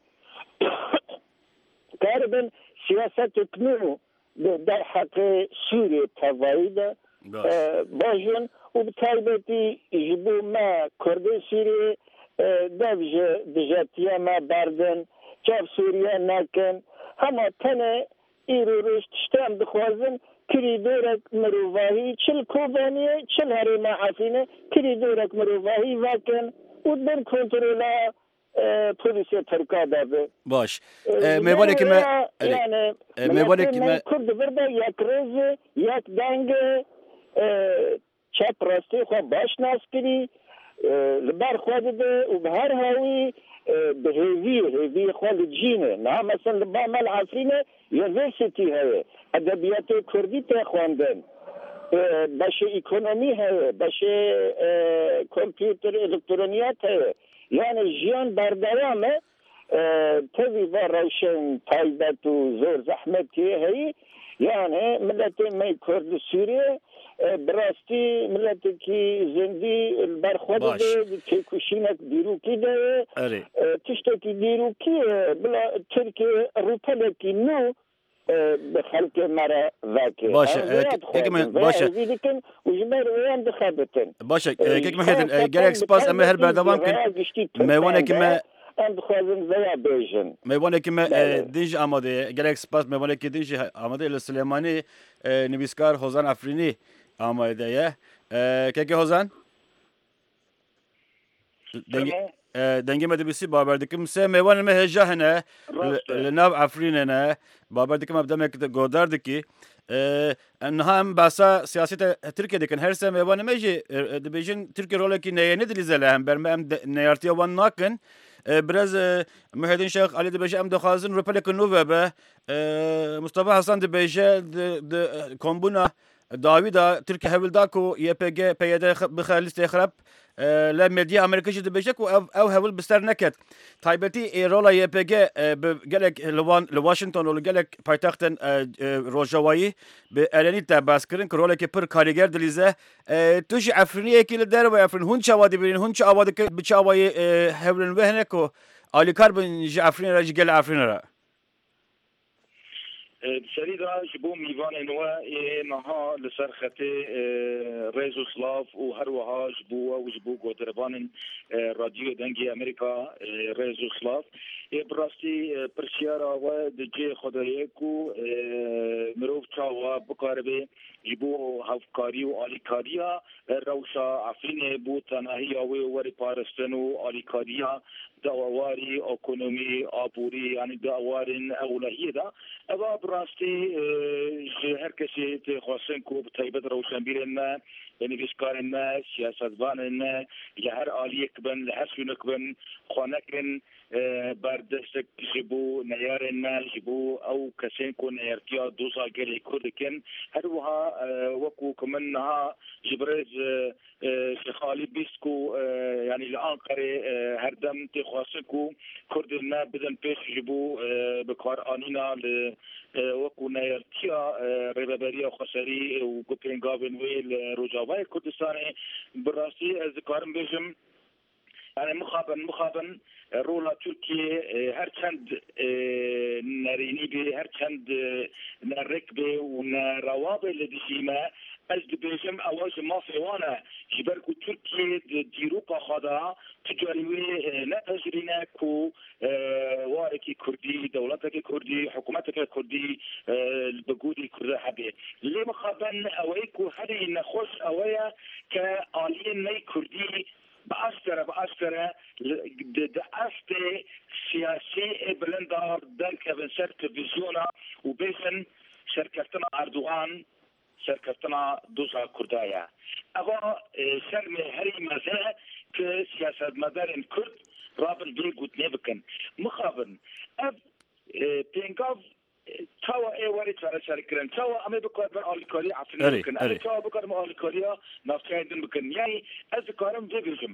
کاربن سیاست کنو در حق سوریه تواید باجن و بطالبتی جبو ما کرده سوریه دوجه دجاتیا ما بردن جاب سوریه نکن همه تنه ایرو روش تشتام بخوازن کریدورک مروواهی چل کوبانیه چل هرما عافینه کریدورک مروواهی واکن و در کنترولا پلیسی ترکا داده باش میوانه که من یعنی میوانه که من کرد برده یک روز یک دنگ چپ راستی خواه باش ناس کری لبر خواه ده و به هر هاوی به هیوی هیوی خواه لجینه نه مثلا لبا مال عفرینه یونیورسیتی هایه ادبیات کردی تا خواندن باشه اکونومی هایه باشه کمپیوتر الکترونیات هایه یعنی جیان بردوامه تاوی و روشن تایبت و زور زحمتی هایی یعنی ملت می کرد سوریه براستی ملت کی زندی برخورد ده که کشینک دیروکی ده تشتکی دیروکی بلا ترکیه روپلکی نو به خلق مرا واقع باشه که من باشه و جمعه رویان دخابتن باشه که من هیدن گرک سپاس اما هر بردوام کن میوانه که من ام بخوازم زیا بیجن میوانه که من دینج آماده گرک سپاس میوانه که دینج آماده لسلیمانی نویسکار حوزان افرینی آماده یه که که حوزان دنگی مدبیسی بابردکم سه میوان مه جهنه لناب عفرینه بابردکم ابدام یک گوداردکی انها هم باسا سیاست ترکیه دکن هر سه میوان میجی دبیجن ترکیه روله کی نه ندلیزله هم برم ام نیارتی وان ناکن براز مهدین شیخ علی دبیجه ام دخوازن رپلک نوبه به مصطفی حسن دبیجه د کمبونا داویدا ترکیه هول داکو ی پی جی پیاده بخالیست خراب لا مدیا امریکایی دبیجه کو او هول بستر نکت تایبتی رولا ی پی جی گلک لوان لواشنگتن ول گلک پایتختن روجاوایی به الانی تباس کردن رولا کی پر کارگر دلیزه توش افرینیه کی در و افرین هون چوادی برین هون چوادی که بچاوای هولن وهنه کو آلی کاربن افرین راج گل افرین را سريدا جبو ميوان نوا نها لسرخت ريزو سلاف وهروها جبو وجبو قدربان راديو دنجي امريكا ريزو سلاف براستي برسيارا و دجي خدايكو مروف تشاوا بقاربه جبو هفکاری و آلیکاریا روشا عفرین بو تناهی آوی وری پارستن و آلیکاریا داواری اکنومی آبوری یعنی داوارین اولهیه دا اما براستی هر کسی تخواستن کو بطیبت روشن بیرن ما نویسکارن ما سیاستوانن ما لهر آلیک بن لهر سونک بن خوانکن بردستک جبو نیارن ما جبو او کسین کو نیارتیا دوزا گلی کردکن هر وها وكو كمنها جبريز شخالي بيسكو يعني الانقري هردم تخاصكو كردنا بدن بيش جبو بكار انينا وكو نيرتيا ريبابريا خسري وكوبين غابن ويل روجاواي كردستاني براسي ذكرم بيجم يعني مخابن مخابن رولا تركيا هر چند نريني به هر چند نرك به ونرواب لديما از دبيجم اواج ما فيوانا جبركو تركيا ديروبا خدا تجاريوي نتجرينا كو واركي كردي دولتك كردي حكومتك كردي البقودي كردي حبي اللي مخابن اويكو هذه نخش اويا كالين ني كردي بأسترة بأسترة دعست سياسي بلندار دانك بن سر تلفزيونا وبيسن شركتنا أردوغان شركتنا دوزا كردايا أغا سرمي هري مزا كسياسة مدارن كرد رابن بيقوت نبكن مخابن أب بينقاف توا اي وري ترى شركرن توا امي بكر بن الكولي عفرين ممكن انا توا بكر من الكوليا نافكاين ممكن يعني اذكرهم دبلهم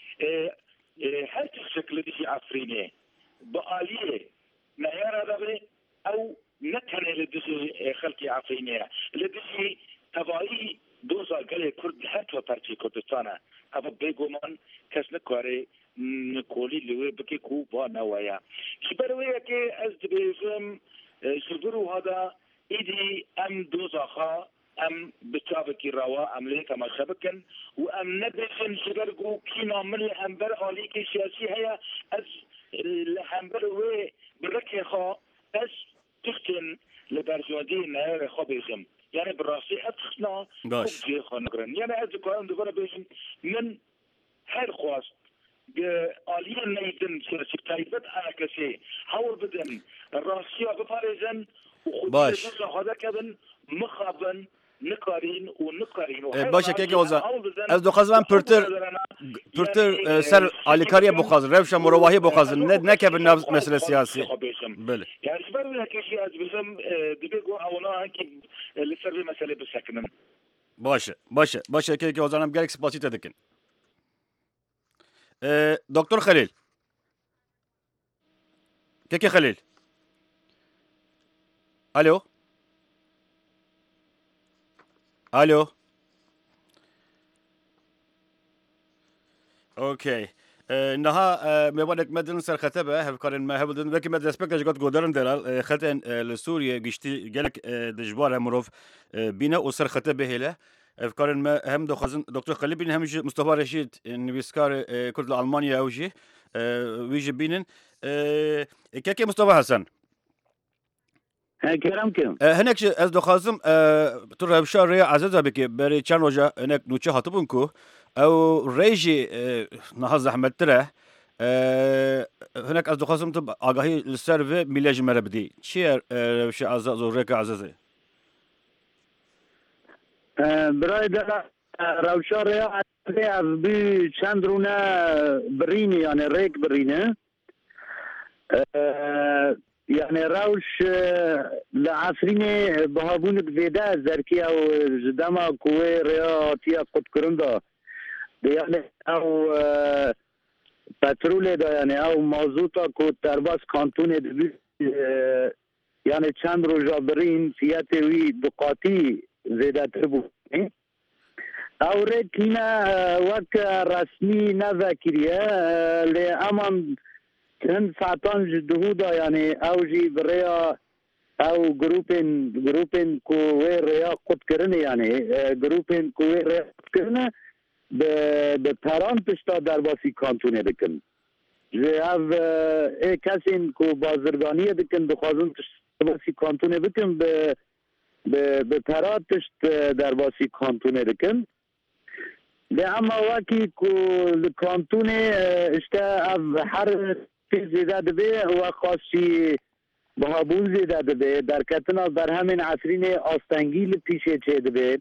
هل تشكل دي عفرينه باليه نيارا دبي او نتن لدي خلقي عفرينه لدي تبعي دوزا قال كرد حتى بارتي كردستان ابو بيغومان كسن كوري نكولي لوي بكي كو با نوايا كبروي كي از دبيزم شبرو هذا إيدي أم دوزخا أم بتابكي روا أم ليك ما شبكن وأم ندفن شبرقو كينا من الحنبر عليك سياسي هي أز الحنبر وي بركي خا أز تختن لبرزودي نهار خا بيزم يعني براسي أتخنا كوجي خا نقرن يعني أز كلام دبر بيزم من هر خواست آلية نيدن سياسي تايبت أنا كسي حول بدن الراسية بفارزن وخدش هذا كذا مخابن نقارين ونقارين باشه که اوزا از دو خزم پرتر پرتر سر آلیکاری بخواز روش مروحی بخواز نه نه که به مسئله سیاسی بله يعني سبب هيك شيء از بزم دبيغو اونا هيك لسر مسألة بسكنن باشه باشه باشه که که اوزانم گلک سپاسی تدکن دکتر خلیل که که خلیل الو الو اوكي نها مبادك مدن سر خطبه هفكارن ما هبدن وكي مد ريسبكت جات گودرن دلال خطن لسوريا گشتي گلك دجبار مروف بينا وسر خطبه هله افكارن ما هم دخزن دكتور خليل بين هم مصطفى رشيد نويسكار كرد المانيا اوجي ويجي بينن كيكي مصطفى حسن كلام كم هناك از دخازم ترى بشار عزيزة بك بري كان وجه هناك نوتشا هاتبونكو او ريجي نهز احمد ترى هناك از دخازم تب آگاهی للسيرفي ميلاج مربدي شير شي عزيز وريك عزيزة برای در روشا ریا از بی چند رونه برینی یعنی ریک برینه يعني راوش لعصرين بهابون بفيدا زركي او جدما كوي رياضية قد كرندا يعني او بترول دا يعني او مازوتا كو ترباس كانتون دبي يعني چند روزا برين سياتي وي دقاتي زيادة تربو او ريكينا وقت رسمي نذاكريا لأمام چند ساعتان جدهودا يعني اوجي بريا او جروبين جروبين كوي ريا قد كرنه يعني جروبين كوي ريا قد كرنه به پران پشتا درباسی کانتونه دکن جه او ای کسین که بازرگانی دکن بخوازن درباسی کانتونه بکن به به پراتش در باسی کانتونه دکن ده اما وکی که کانتونه اشته هر زیده دبه و خاصی بهابون زیده دبه در کتنا بر همین عصرین آستنگیل پیشه چه دبه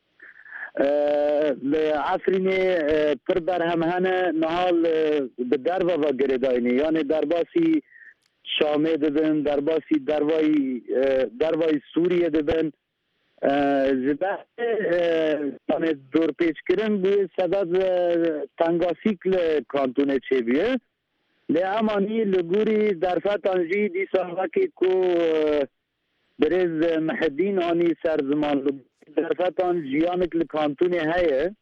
عصرین پر بر همهنه نهال به دروا و گرداینی یعنی در باسی شامه دبن در باسی دروای دروای سوریه دبن زبه یعنی دور پیچ کرن بوی سبب تنگاسیکل کانتونه چه بیه لی امانی لگوری در فتانجی دی ساوکی کو برز محدین آنی سر زمان در فتان جیانک لکانتونه هایه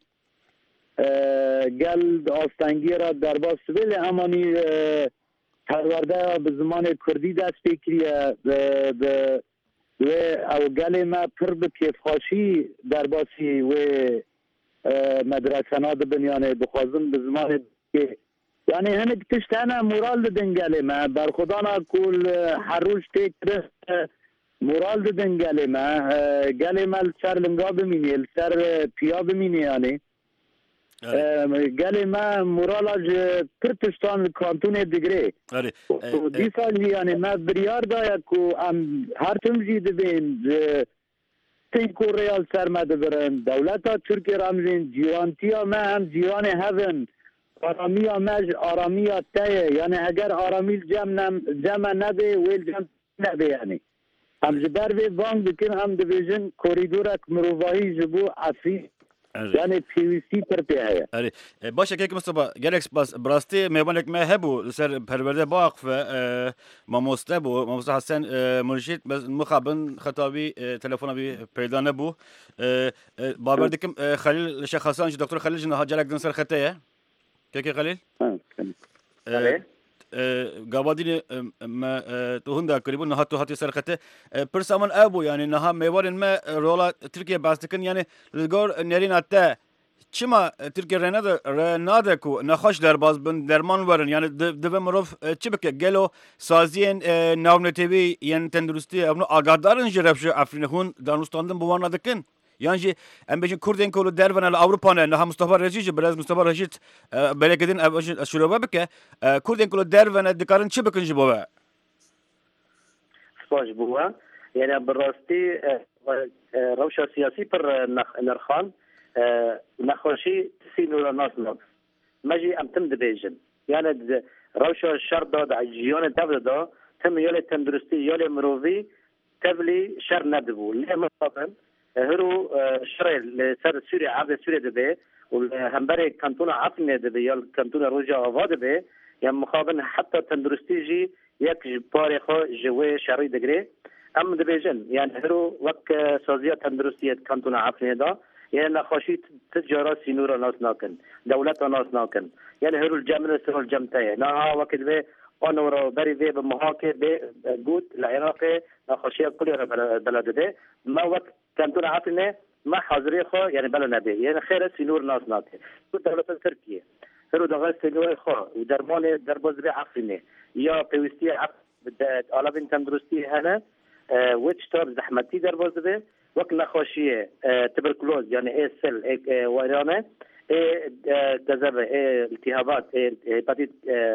گل آستنگی را در باس لی امانی پرورده به زمان کردی دست بکریه و او گل ما پر به کیفخاشی در باسی و مدرسه بنیانه بخوازم به زمان که یعنی هنگ تشتانه مورال دن گل ما بر خدا نا کل هر روز تکر مورال دن گل ما گل ما سر لنگا بمینی سر پیا بمینی یعنی گل ما مورال از پر تشتان کانتون دیگره دی سال یعنی ما بریار دایا که هر تمجی دبین تینکو ریال سرمده برن دولتا ترکی رامزین جیوانتیا ما هم جیوان هفن آرامی مج آرامی تایه یعنی اگر آرامی جمع جمع نده ویل جمع نده یعنی هم جبر به وان بکن هم دیویژن کوریدورک مروایی جبو عفی یعنی پیویسی پر پیه اری باشه که مصطفی گلکس باس براستی میبانک ما هبو سر پرورده باقف ما مستبو ما مصطفی حسن مرشد مخابن خطابی تلفن بی پیدا نبو بابر دکم خلیل شخصان دکتر خلیل جنها جلک دن سر خطه که که خلیل گوادین ما تو هنده قریبا نه تو هاتی سرقته پرسامان ابو یعنی نه میوارن ما رولا ترکیه باستکن یعنی لگور نرین اتا چما ترکیه رناده رناده کو نخوش در باز بن درمان ورن یعنی دو مروف چی بکه گلو سازین ناونتیوی یعنی تندرستی اونو آگادارن جرفش افرینهون دانستاندن بوان دکن یعنی ام بچن کردین کلو درون الاوروپا نه هم مصطفی رشید براز مصطفی رشید بلکدین شروع بکه کردین کلو درون دکارن چی بکن جبوه سپاس بوه یعنی براستی روش سیاسی پر نرخان نخوشی سینور ناس ناس مجی ام تم دبیجن یعنی روش شر داد عجیان دبل دا تم یالی تندرستی یالی مروی تبلی شر ندبو لی مصابن هرو شرع لسر سوريا عبد سوريا دبي والهمبري كانتونا عفنه دبي يا كانتونا روجا آوا دبي يا مخابن حتى تندرستيجي يك باري خو جوي شرعي دغري ام دبيجن يعني هرو وك سازيه تندرستيه كانتونا عفنه دا يعني نخاشي تجاره سينورا ناس ناكن دولت ناس ناكن يعني هرو الجمل سر الجمتايه نا وقت به اونورو بري في بمحاكي بجود العراق نخاشي كل بلد ده ما وقت كانتون عافنه ما حاضري خو يعني بلا نبي يعني خير سينور ناس ناكي دولة تركيا هرو دغه سينور خو ودرمان دربوز بي عافنه يا بيوستي عف على بنت تندرستي هنا ويتش توب زحمتي دربوز بي وقت نخوشيه تبركلوز يعني اي سيل ويرانه اي تزرع اي التهابات اي هيباتيت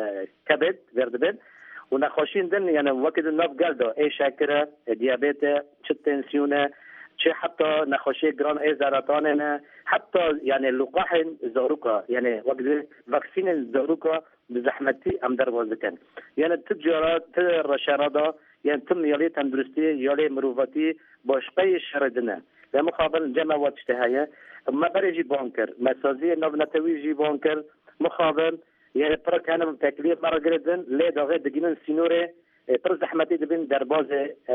كبد فيردبن ونخوشين دن يعني وقت النوف قالدو اي شاكره ديابيته تنسيونه چه حتی نخوشی گران ای سرطان حتی یعنی لقاح زاروکا یعنی وقت واکسین زاروکا بزحمتی ام در باز کن یعنی تجارت رشارادا یعنی تم یالی تندرستی یالی مروفاتی باشقه شردنه و مخابل جمع واتشتهایه ما برجی بانکر مسازی نوبنتوی جی بانکر مخابل یعنی پر کنم تکلیف مرا گردن لی داغه دگینن سینوره پر زحمتی دبین در باز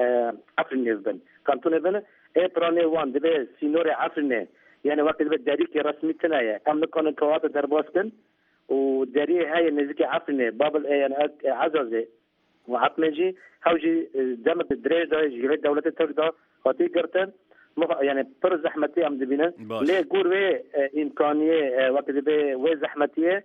افرین بن کانتون بن ای پرانه وان دبی سینور عفرینه یعنی وقتی دبی داری که رسمی کنایه ام نکنن کوات در باز کن و داری های نزدیک عفرینه بابل یعنی عزازه و عطمجی هاوجی دم دریج دا جیل دولت ترک دا خاطی کرتن یعنی پر زحمتی ام دبینن لی گور و امکانیه وقتی دبی و زحمتیه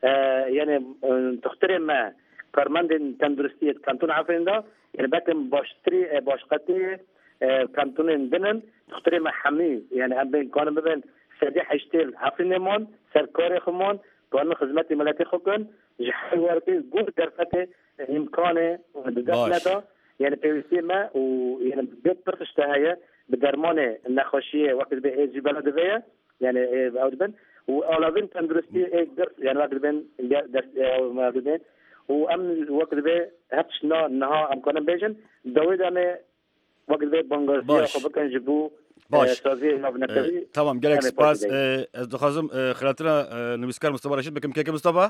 یعنی تخترم ما فرماندن تندرستیت کانتون عفرین دا یعنی بکم باشتری باشقتی كانتونين دنن تختري محمي يعني هم بين كانوا بين سدي حشتل عفرينمون سركاري خمون كانوا خدمتي ملاتي خوكن جحي ورقي قول درفته إمكانه بدفنته يعني بيوسي ما ويعني بيت برخشتها بدرمان النخاشية وقت بيجي بلد فيها يعني أودبن وأولادين تندرستي إقدر يعني وقت بين درس وقت بين وأمن وقت بين هتشنا نها أمكانه بيجن دويد أنا وقت بين بنغازية خبكن جبو باش تمام جالك سباس از دخوازم خلاتنا نویسکار مصطفی رشید بکم که مصطفی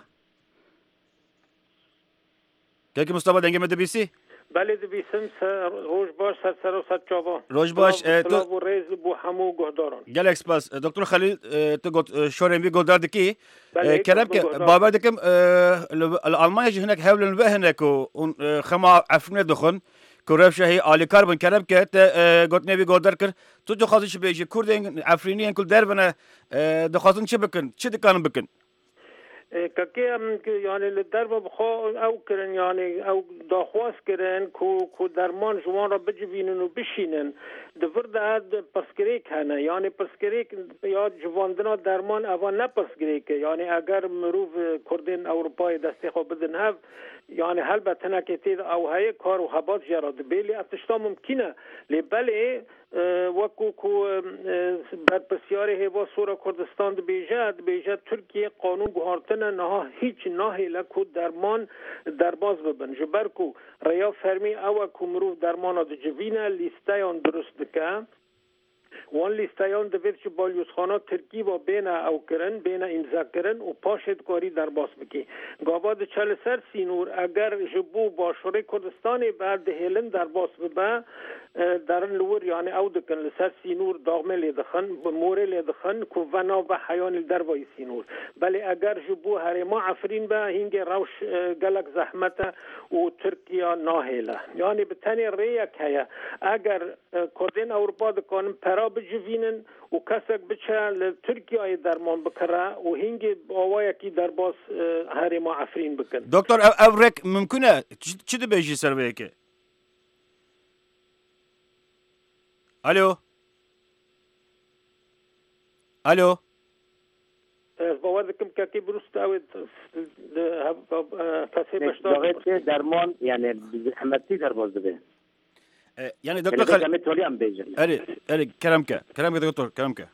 که مصطفی دنگ مدبیسی بله دبیسم روز باش سر سر و سر چابا روز باش تو ریز بو همو گهداران جالك سباس دكتور خليل تقول شورين بي قدر دكي كلام بابا دكم الالمانيا هناك حاولوا نبه هناك خما عفنا دخن كوربش هي على كاربون كلام كت قلت نبي قدر كر تو جو خاطش بيجي كردين عفرينيين كل دربنا دخاتن شو بكن شو دكان بكن كم يعني للدرب بخو أو كرن يعني أو دخواس كرن كو كو درمان جوان را بجبينن و بشينن دفرد هاد پسکریک هنه يعني پسکریک یا جواندنا درمان اوان نه پسکریک يعني اگر مروف کردین اروپای دستی خو بدن هف يعني هل بتنا كتير او هاي كار وهبات جراد بيلي اتشتا ممكنه لبلي وكو كو بر بسیاری هوا سورا کردستان بیجاد بیجاد ترکیه قانون گهارتنه نها هیچ ناهی لکو درمان درباز ببن جبر کو ریا فرمی او کو مروف درمان د جوینه لیستایان درست دکه وان لیستایان دوید چه بالیوزخانه ترکی و بین او کرن بین امضا کرن و پاشد کاری در باس بکی گاباد چل سر سینور اگر جبو باشوره کردستانی بعد هلن در باس ببه درن لور یعنی او دکن لسر سینور داغمه لیدخن موره لیدخن که ونا و حیان الدروای سینور بلی اگر جبو هرما عفرین به هنگ روش گلک زحمت و ترکیه ناهیله یعنی بتنی ریک هیا اگر کردین اروپا دکانن پرا بجوینن و کسک بچه ترکیه درمان بکره و هنگ آوایی که در باس هرما عفرین بکن دکتر اورک ممکنه چی ده بیجی سر بیکه؟ الو الو از باور دکم که برست اوید کسی بشتر درمان یعنی زحمتی در باز ده يعني دكتور خليل كلامي تولي ام بيجن اري اري كلامك كلامك دكتور كلامك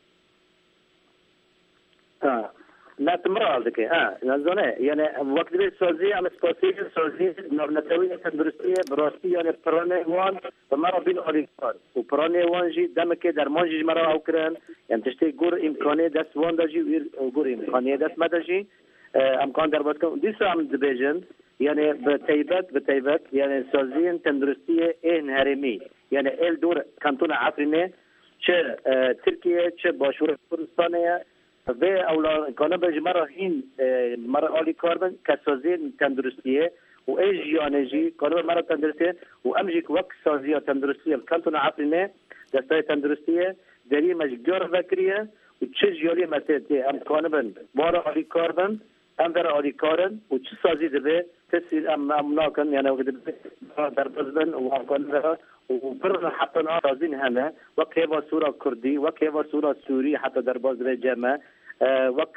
اه لا تمرال دكي اه نزونه يعني وقت بي سوزي ام سبوسي سوزي نورنتوي تندرستي براستي يعني براني وان بمرة بين اوليكار وبراني وان جي دمك درمان جي مرة اوكران يعني تشتي غور امكانيه داس وان داجي غور امكانيه داس مداجي امكان درباتكم ديسو ام دبيجن يعني بتيبات بتيبات يعني سازين تندرستية إيه هرمي يعني إل دور كانتون عفرينة شة اه تركيا شة باشور كردستانية و أولا كانوا بجمرة هين اه مرة أولي كاربن كسازين تندرستية و إيش جيانجي كانوا مرة تندرستية وأمجيك وقت سازية تندرستية كانتون عفرينة دستاي تندرستية دري مججور فكرية وتشج يولي مسيرتي أم كانوا بن مرة أولي كاربن أم برا أولي كارن وتش سازي دبي تسير أم أم ناكن يعني وقت در بزبن وأكون لها وبر حتى نازين هنا وكيف صورة كردي وكيف صورة سوري حتى در بزبن جمع وك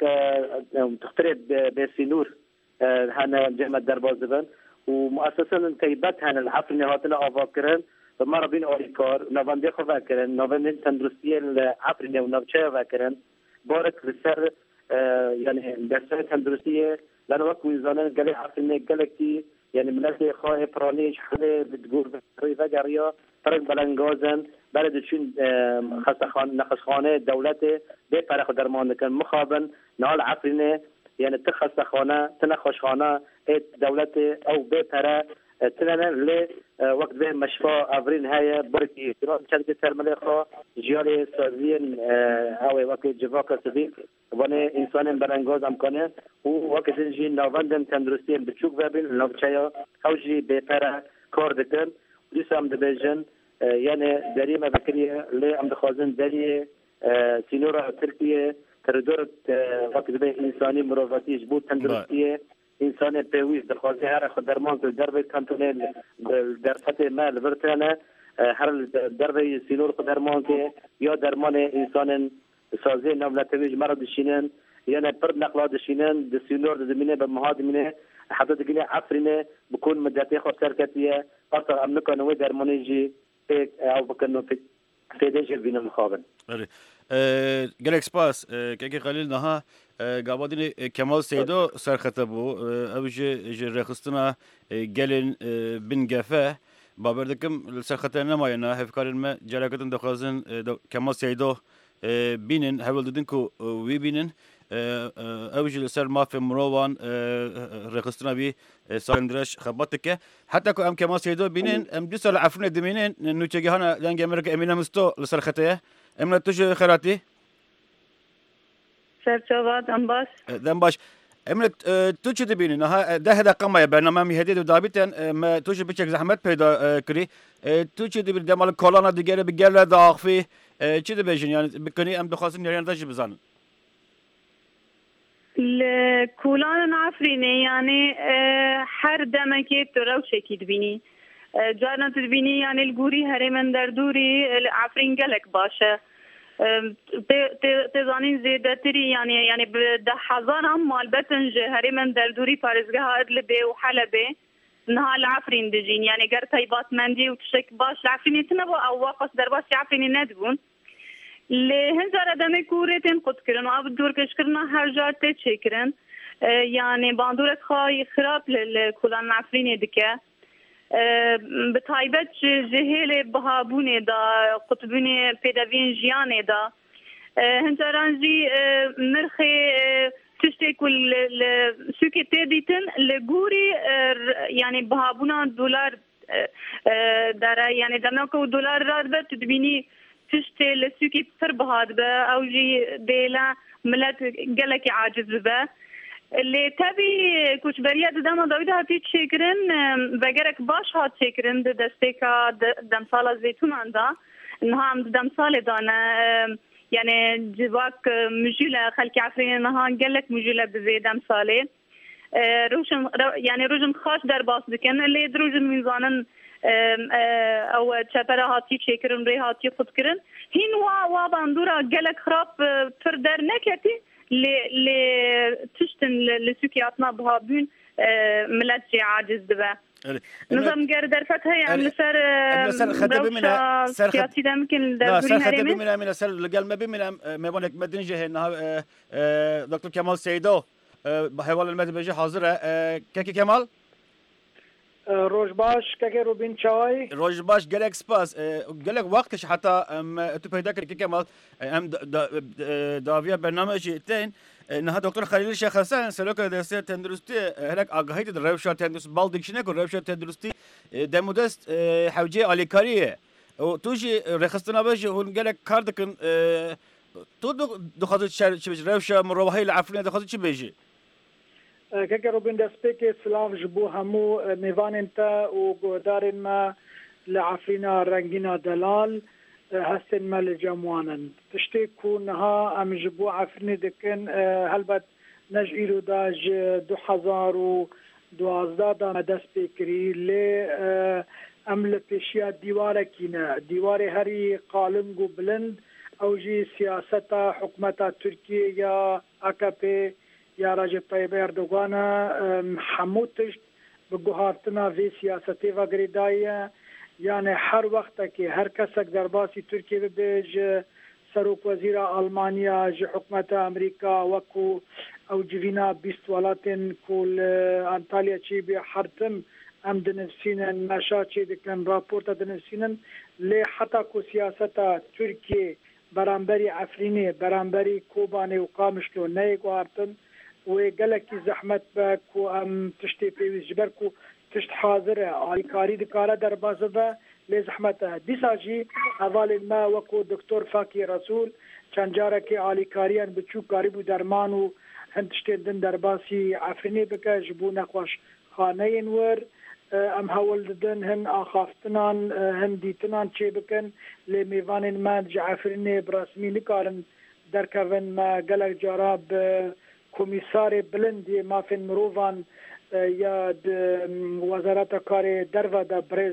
تخترب بسينور هنا جمع در بزبن ومؤسسا كيبات هنا الحفل نهاتنا أفكرن فما بين أوليكار نوندي خفكرن نوندي تندرسية الحفل نونبشة فكرن بارك بسر يعني درسات تندرسية لأنه وقت ويزانن قال حفلنا قالكتي يعني مناسب خاه برانيش حدا بتقول بطريقة جارية فرق بلنجازن بلد شون خسخان نخسخانة دولته بفرق درمان كان مخابن نال عفلنا يعني تخسخانة تنخشخانة دولته أو بفرق تنانا ل وقت به مشفى أفرين هاي بركي كرام شركة سرملخا جيالي سازين أو وقت جواك صديق وانه إنسان برانجاز أمكانه ووقت إنجي نواندن تندرستين بتشوك بابين نوبشايا أوجي بفرق كار دكتن لسه أم دبيجن يعني دريمة بكرية ل أم دخازن دريه سينورا تركيا تردور وقت به إنساني مروفاتي جبوت تندرستيه إنسان بيويز دخوازي هر خود درمان كل درب كانتونين درفت ما لبرتنا هر دربه سینور درمان که یا درمان انسان سازی نملتویج مرا دشینن یا نه پر نقلا دشینن د سینور د زمینه به مهادمینه حتی دگینه عفرینه بکن مدتی خود سرکتیه اصلا امن کنوی درمانی جی او بکنو فیدیش بینه مخابن گلک سپاس که که قلیل نها گابادین کمال سیدو سرخطه بو اوجه جه رخصتنا گلین بن گفه بابردکم سرخطه نماینا هفکارن ما جلاکتن دخوازن کمال سیدو بینن هول ددن کو وی بینن اوجه سر ما في مروان رخصتنا بي ساندرش خبطك حتى كو ام كمال سيدو بينن ام دسل عفنا دمينن نوتشي هنا لانج امريكا امينا مستو لسرخته امنا توش خيراتي سرچوات امباس دمباش امنا توش دبينن ها ده هذا قما برنامج هدي دابتن ما توش بيچك زحمت پیدا كري توش دبير دمال كولانا ديگه بگل داخفي چي دبيجن يعني بكني ام دخواسن يريان داش بزن الكولان عفريني يعني حر دمكي ترو شكي تبيني جارنا تبيني يعني الجوري هري من دردوري عفرين قلك باشا تزانين زيادة تري يعني يعني بده حزان هم مال بتنج هري من دردوري بارزقها ادلبي وحلبي نها العفرين دجين يعني قر طيبات مندي وتشك باش العفرين يتنبو او واقص درباس عفرين ندبون لهنجار دمي كورتين قد كرن وعب الدور كشكرنا هر جار تشكرن يعني باندورت خاي خراب للكولان عفريني دكا بتايبت جهيل بهابوني دا قطبوني بيدافين جياني دا هنجاران جي مرخي تشتي كل سوكي تيديتن لغوري يعني بهابونا دولار دارا يعني دمكو دولار رادبت تدبيني تشتي لسوكي بفر بهاد با او جي ديلا ملت قلك عاجز با اللي تبي كوش بريات داما داويدا هاتي تشكرن بقرك باش هات تشكرن دستيكا دمسالة زيتون عندا انها عم دمسالة دانا يعني جواك مجولة خلقي عفرين انها قلك مجولة بزي دمسالة روشن يعني روجن خاش در باس بكن اللي دروجن ميزانن او چپره هاتی چکرن ری هاتی خود کرن هین وا وا باندورا گلک خراب پر در نکتی ل ل تشتن لسوکیاتنا بهابون ملت جي عاجز دبا نظام غير در فتح يعني سر سر خدمه من سر سياسي ده ممكن لا در سر خدمه من من سر لقال ما بين ما بونك مدنجه هنا دكتور كمال سيدو بحوال المدبجه حاضره كيكي كمال روز باش که روبین چای روز باش گلک سپاس گلک وقتش حتی ام تو پیدا کردی که مال ام داویا برنامه تین نه دکتر خلیل شیخ حسن سلوک دسته تندرستی هلک آگاهی در روشات تندرست بالدیکشنه که روشات تندرستی دمودست حوجه آلیکاریه و توجی رخصتنا باش هون گلک کار دکن تو دخواد چه روشا مروحی العفرین دخواد چه بیجی که روبین دسته سلام جبو همو میوان انتا و گودارن ما لعفرینا رنگینا دلال هستن مال جموانن تشتی کونها ام جبو عفرینی دکن هلبت نجیرو داج دو هزار و دوازده دانا دست بکری لی ام لپیشیا دیواره کینه دیواره هری قالنگ و بلند او جی سیاستا حکمتا ترکیه یا اکپی یا رجب طیب اردوغان حموتش بگوهارتنا وی سیاستی و گریدایی یعنی هر وقت که هر کسک در باسی ترکیه ببیج سروک وزیر آلمانیا جی حکمت امریکا وکو او جوینا بیست ولاتن کل انتالیا چی بی حرتم ام دنفسینن مشا چی دکن راپورت دنفسینن لی حتی کو سیاستا ترکیه برانبری عفرینی برانبری کوبانی و قامشلو نیگوارتن و گلکی زحمت با کو ام تشتی پیویز جبر کو تشت حاضره آلی کاری دکاره در بازه با لی زحمت دیسا جی اول ما وکو دکتور فاکی رسول چند جاره که آلی کاریان بچو کاری بو درمان و هند تشتی دن در باسی عفرینی بکه جبو نخوش خانه اینور ام هول ددن هن آخافتنان هن دیتنان چه بکن لی میوان من جعفرینی برسمی نکارن در کون ما گلک جاراب کمیسار بلندی مافن مروان یا وزارت کار درو دا برز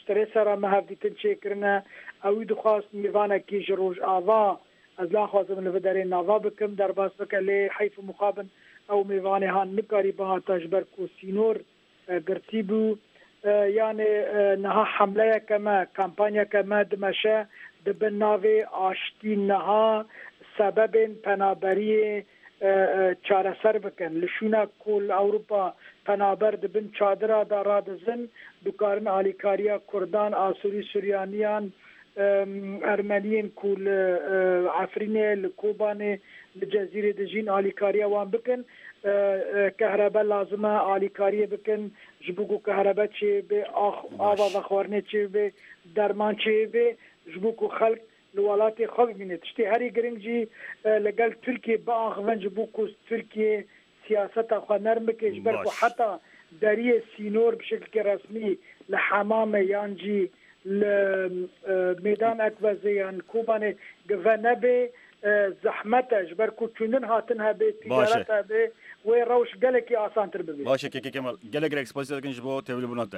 تشتري سرا ما هفديتن شكرنا او دخواست ميفانا كي جروج آوا از لا خوازم لفداري نافا بكم در باس بك لي حيف مقابل او ميفاني هان نكاري بها تجبر كو سينور قرتيبو يعني نها حملة كما كامبانيا كما دمشا دبن ناوي آشتين نها سبب پنابری چاره سر بکن لشونا کل اوروپا پنابر دبن چادرا دارا دزن دکارن آلیکاریا کردان آسوری سوریانیان ارمنیین کل عفرینه لکوبانه لجزیره دجین آلیکاریا وان بکن كهرباء لازمه آلیکاری بکن جبوكو كهرباء چه به آوا و خوارنه چه به درمان چه به جبوكو خلق الولايات خلق بینه تشتی هری گرنگ جی لگل ترکیه با آخوان جبوكو ترکیه سیاست خوا نرم که جبر کو حتی داری سینور بشکل رسمی لحمام یانجی لمیدان اکوزه یان کوبانه گوانه به زحمت جبر کو چونن هاتن هبه تجارت هبه و روش گلکی آسان تر ببین باشه که کمال گلک اکسپوزیشن کنج با تبلیغ بناته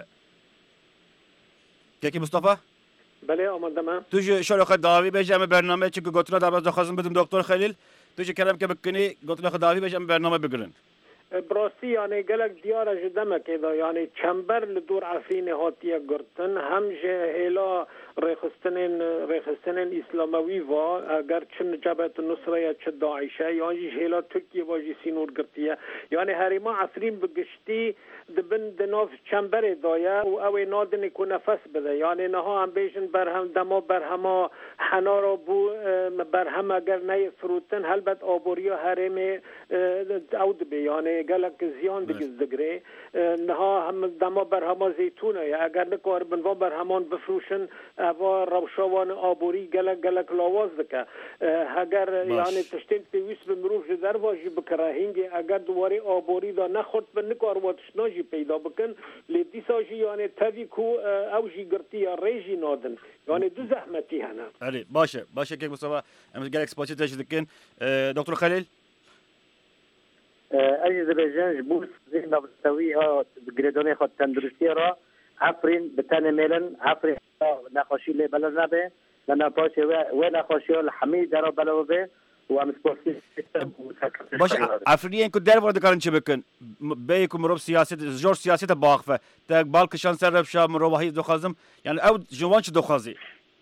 که مصطفی بله آمدم تو شو خد دعوی بجام برنامه چه گوتنا در باز خواستم بدم دکتر خلیل تو چه کلام که بکنی گوتنا خد دعوی بجام برنامه بگیرن براستی یعنی گلک دیار جدمه که دا یعنی چنبر لدور عفرین هاتیه گرتن هم جهلا رخصتنین رخصتنین اسلاموی و اگر چن جبهت نصره یا چه داعشه یعنی جهلا ترکیه و جسینور گرتیه یعنی هریما عفرین بگشتی دبن دناف چنبر دایا و اوی نادن کو نفس بده یعنی نها هم بیشن برهم دما برهما حنا بو برهم اگر نه فروتن هلبت آبوریا هرم عود به یعنی گلک زیان دیگه دگره نها هم دما برهما زیتونه یا اگر نکار بنوا برهمان بفروشن اوا روشوان آبوری گلک گلک لاواز دکه اگر یعنی تشتین تیویس بمروف جدر واجی بکراهینگی اگر دواری آبوری دا نخورد بن نکار واتشناجی پیدا بکن لیتی ساجی یعنی تاوی کو اوجی گرتی یا ریجی نادن یعنی دو زحمتی هنه علی باشه باشه که مصطفى امروز گلک سپاسی تشدکن دکتر خلیل أذربيجان جبوس زي ما بتسويها بجريدوني خد تندرستي را عفرين بتاني ميلن عفرين نقاشي اللي بلدنا به لنا باشي ونقاشي الحميد را بلوه وام سپورتی باشه عفرین کو در ورد کارن چه بکن بیکم مروب سیاست جور سیاست باخفه تاک بالکشان سر رفشا مروبهی دخوازم یعنی او جوان چه دخوازی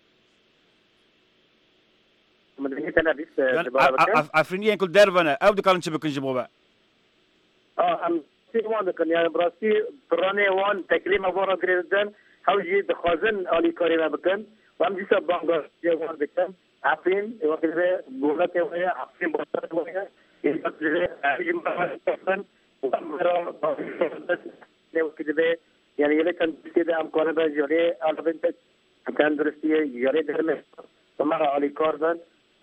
عفرین کو در ونه او دکارن چه بکن جبوبه اه ام سيوان كان يعني براسي براني وان تكليم ابورا جريدن حوجي دخازن الي كارينا بكن وام جيسا بانغار جوان بكن عفين وكذا غولته ويا عفين بوتر ويا يبقى عايز مثلا وامرا وكذا يعني يلي كان كده ام كان بجري على بنت كان درستي يري درمه تمر الي كاردن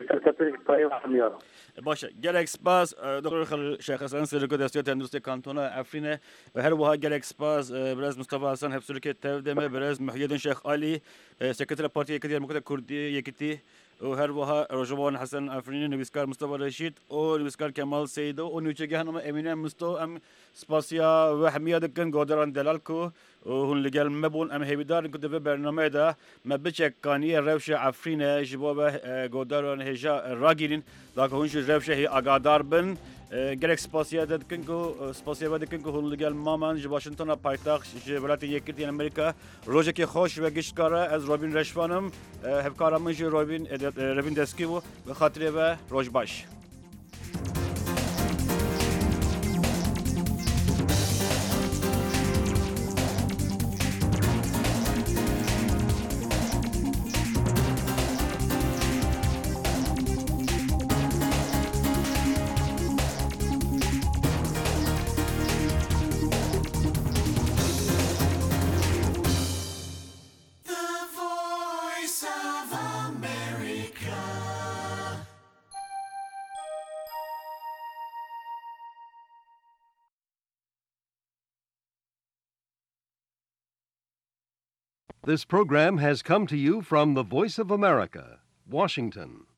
باشه گلک سپاس دکتر خلیل شیخ حسن سرکو دستیار تندرستی کانتون عفرین و هر وها گلک سپاس برز مصطفی حسن حفظ که تودمه برز محیدین شیخ علی سکرتر پارتی یکتی مکتب کردی یکتی و هر وها رجوان حسن عفرین نویسکار مصطفی رشید و نویسکار کمال سیدو و نوچگی هنوم امینه مستو ام سپاسیا و حمیه دکن گودران دلال کو و هن لگل مبون ام هیبیدار کده به برنامه ده مبچه کانی روش عفرین جواب گودران هجا راگیرین داک هنش روش هی آگادار بن گلک سپاسیا دکن کو سپاسیا دکن کو هن لگل مامان ج واشنگتن پایتخت ج ولایت یکتی امریکا روزی که خوش و گشتکاره از رابین رشوانم هفکارم ج رابین رابین دسکی و به خاطر و روز باش This program has come to you from the Voice of America, Washington.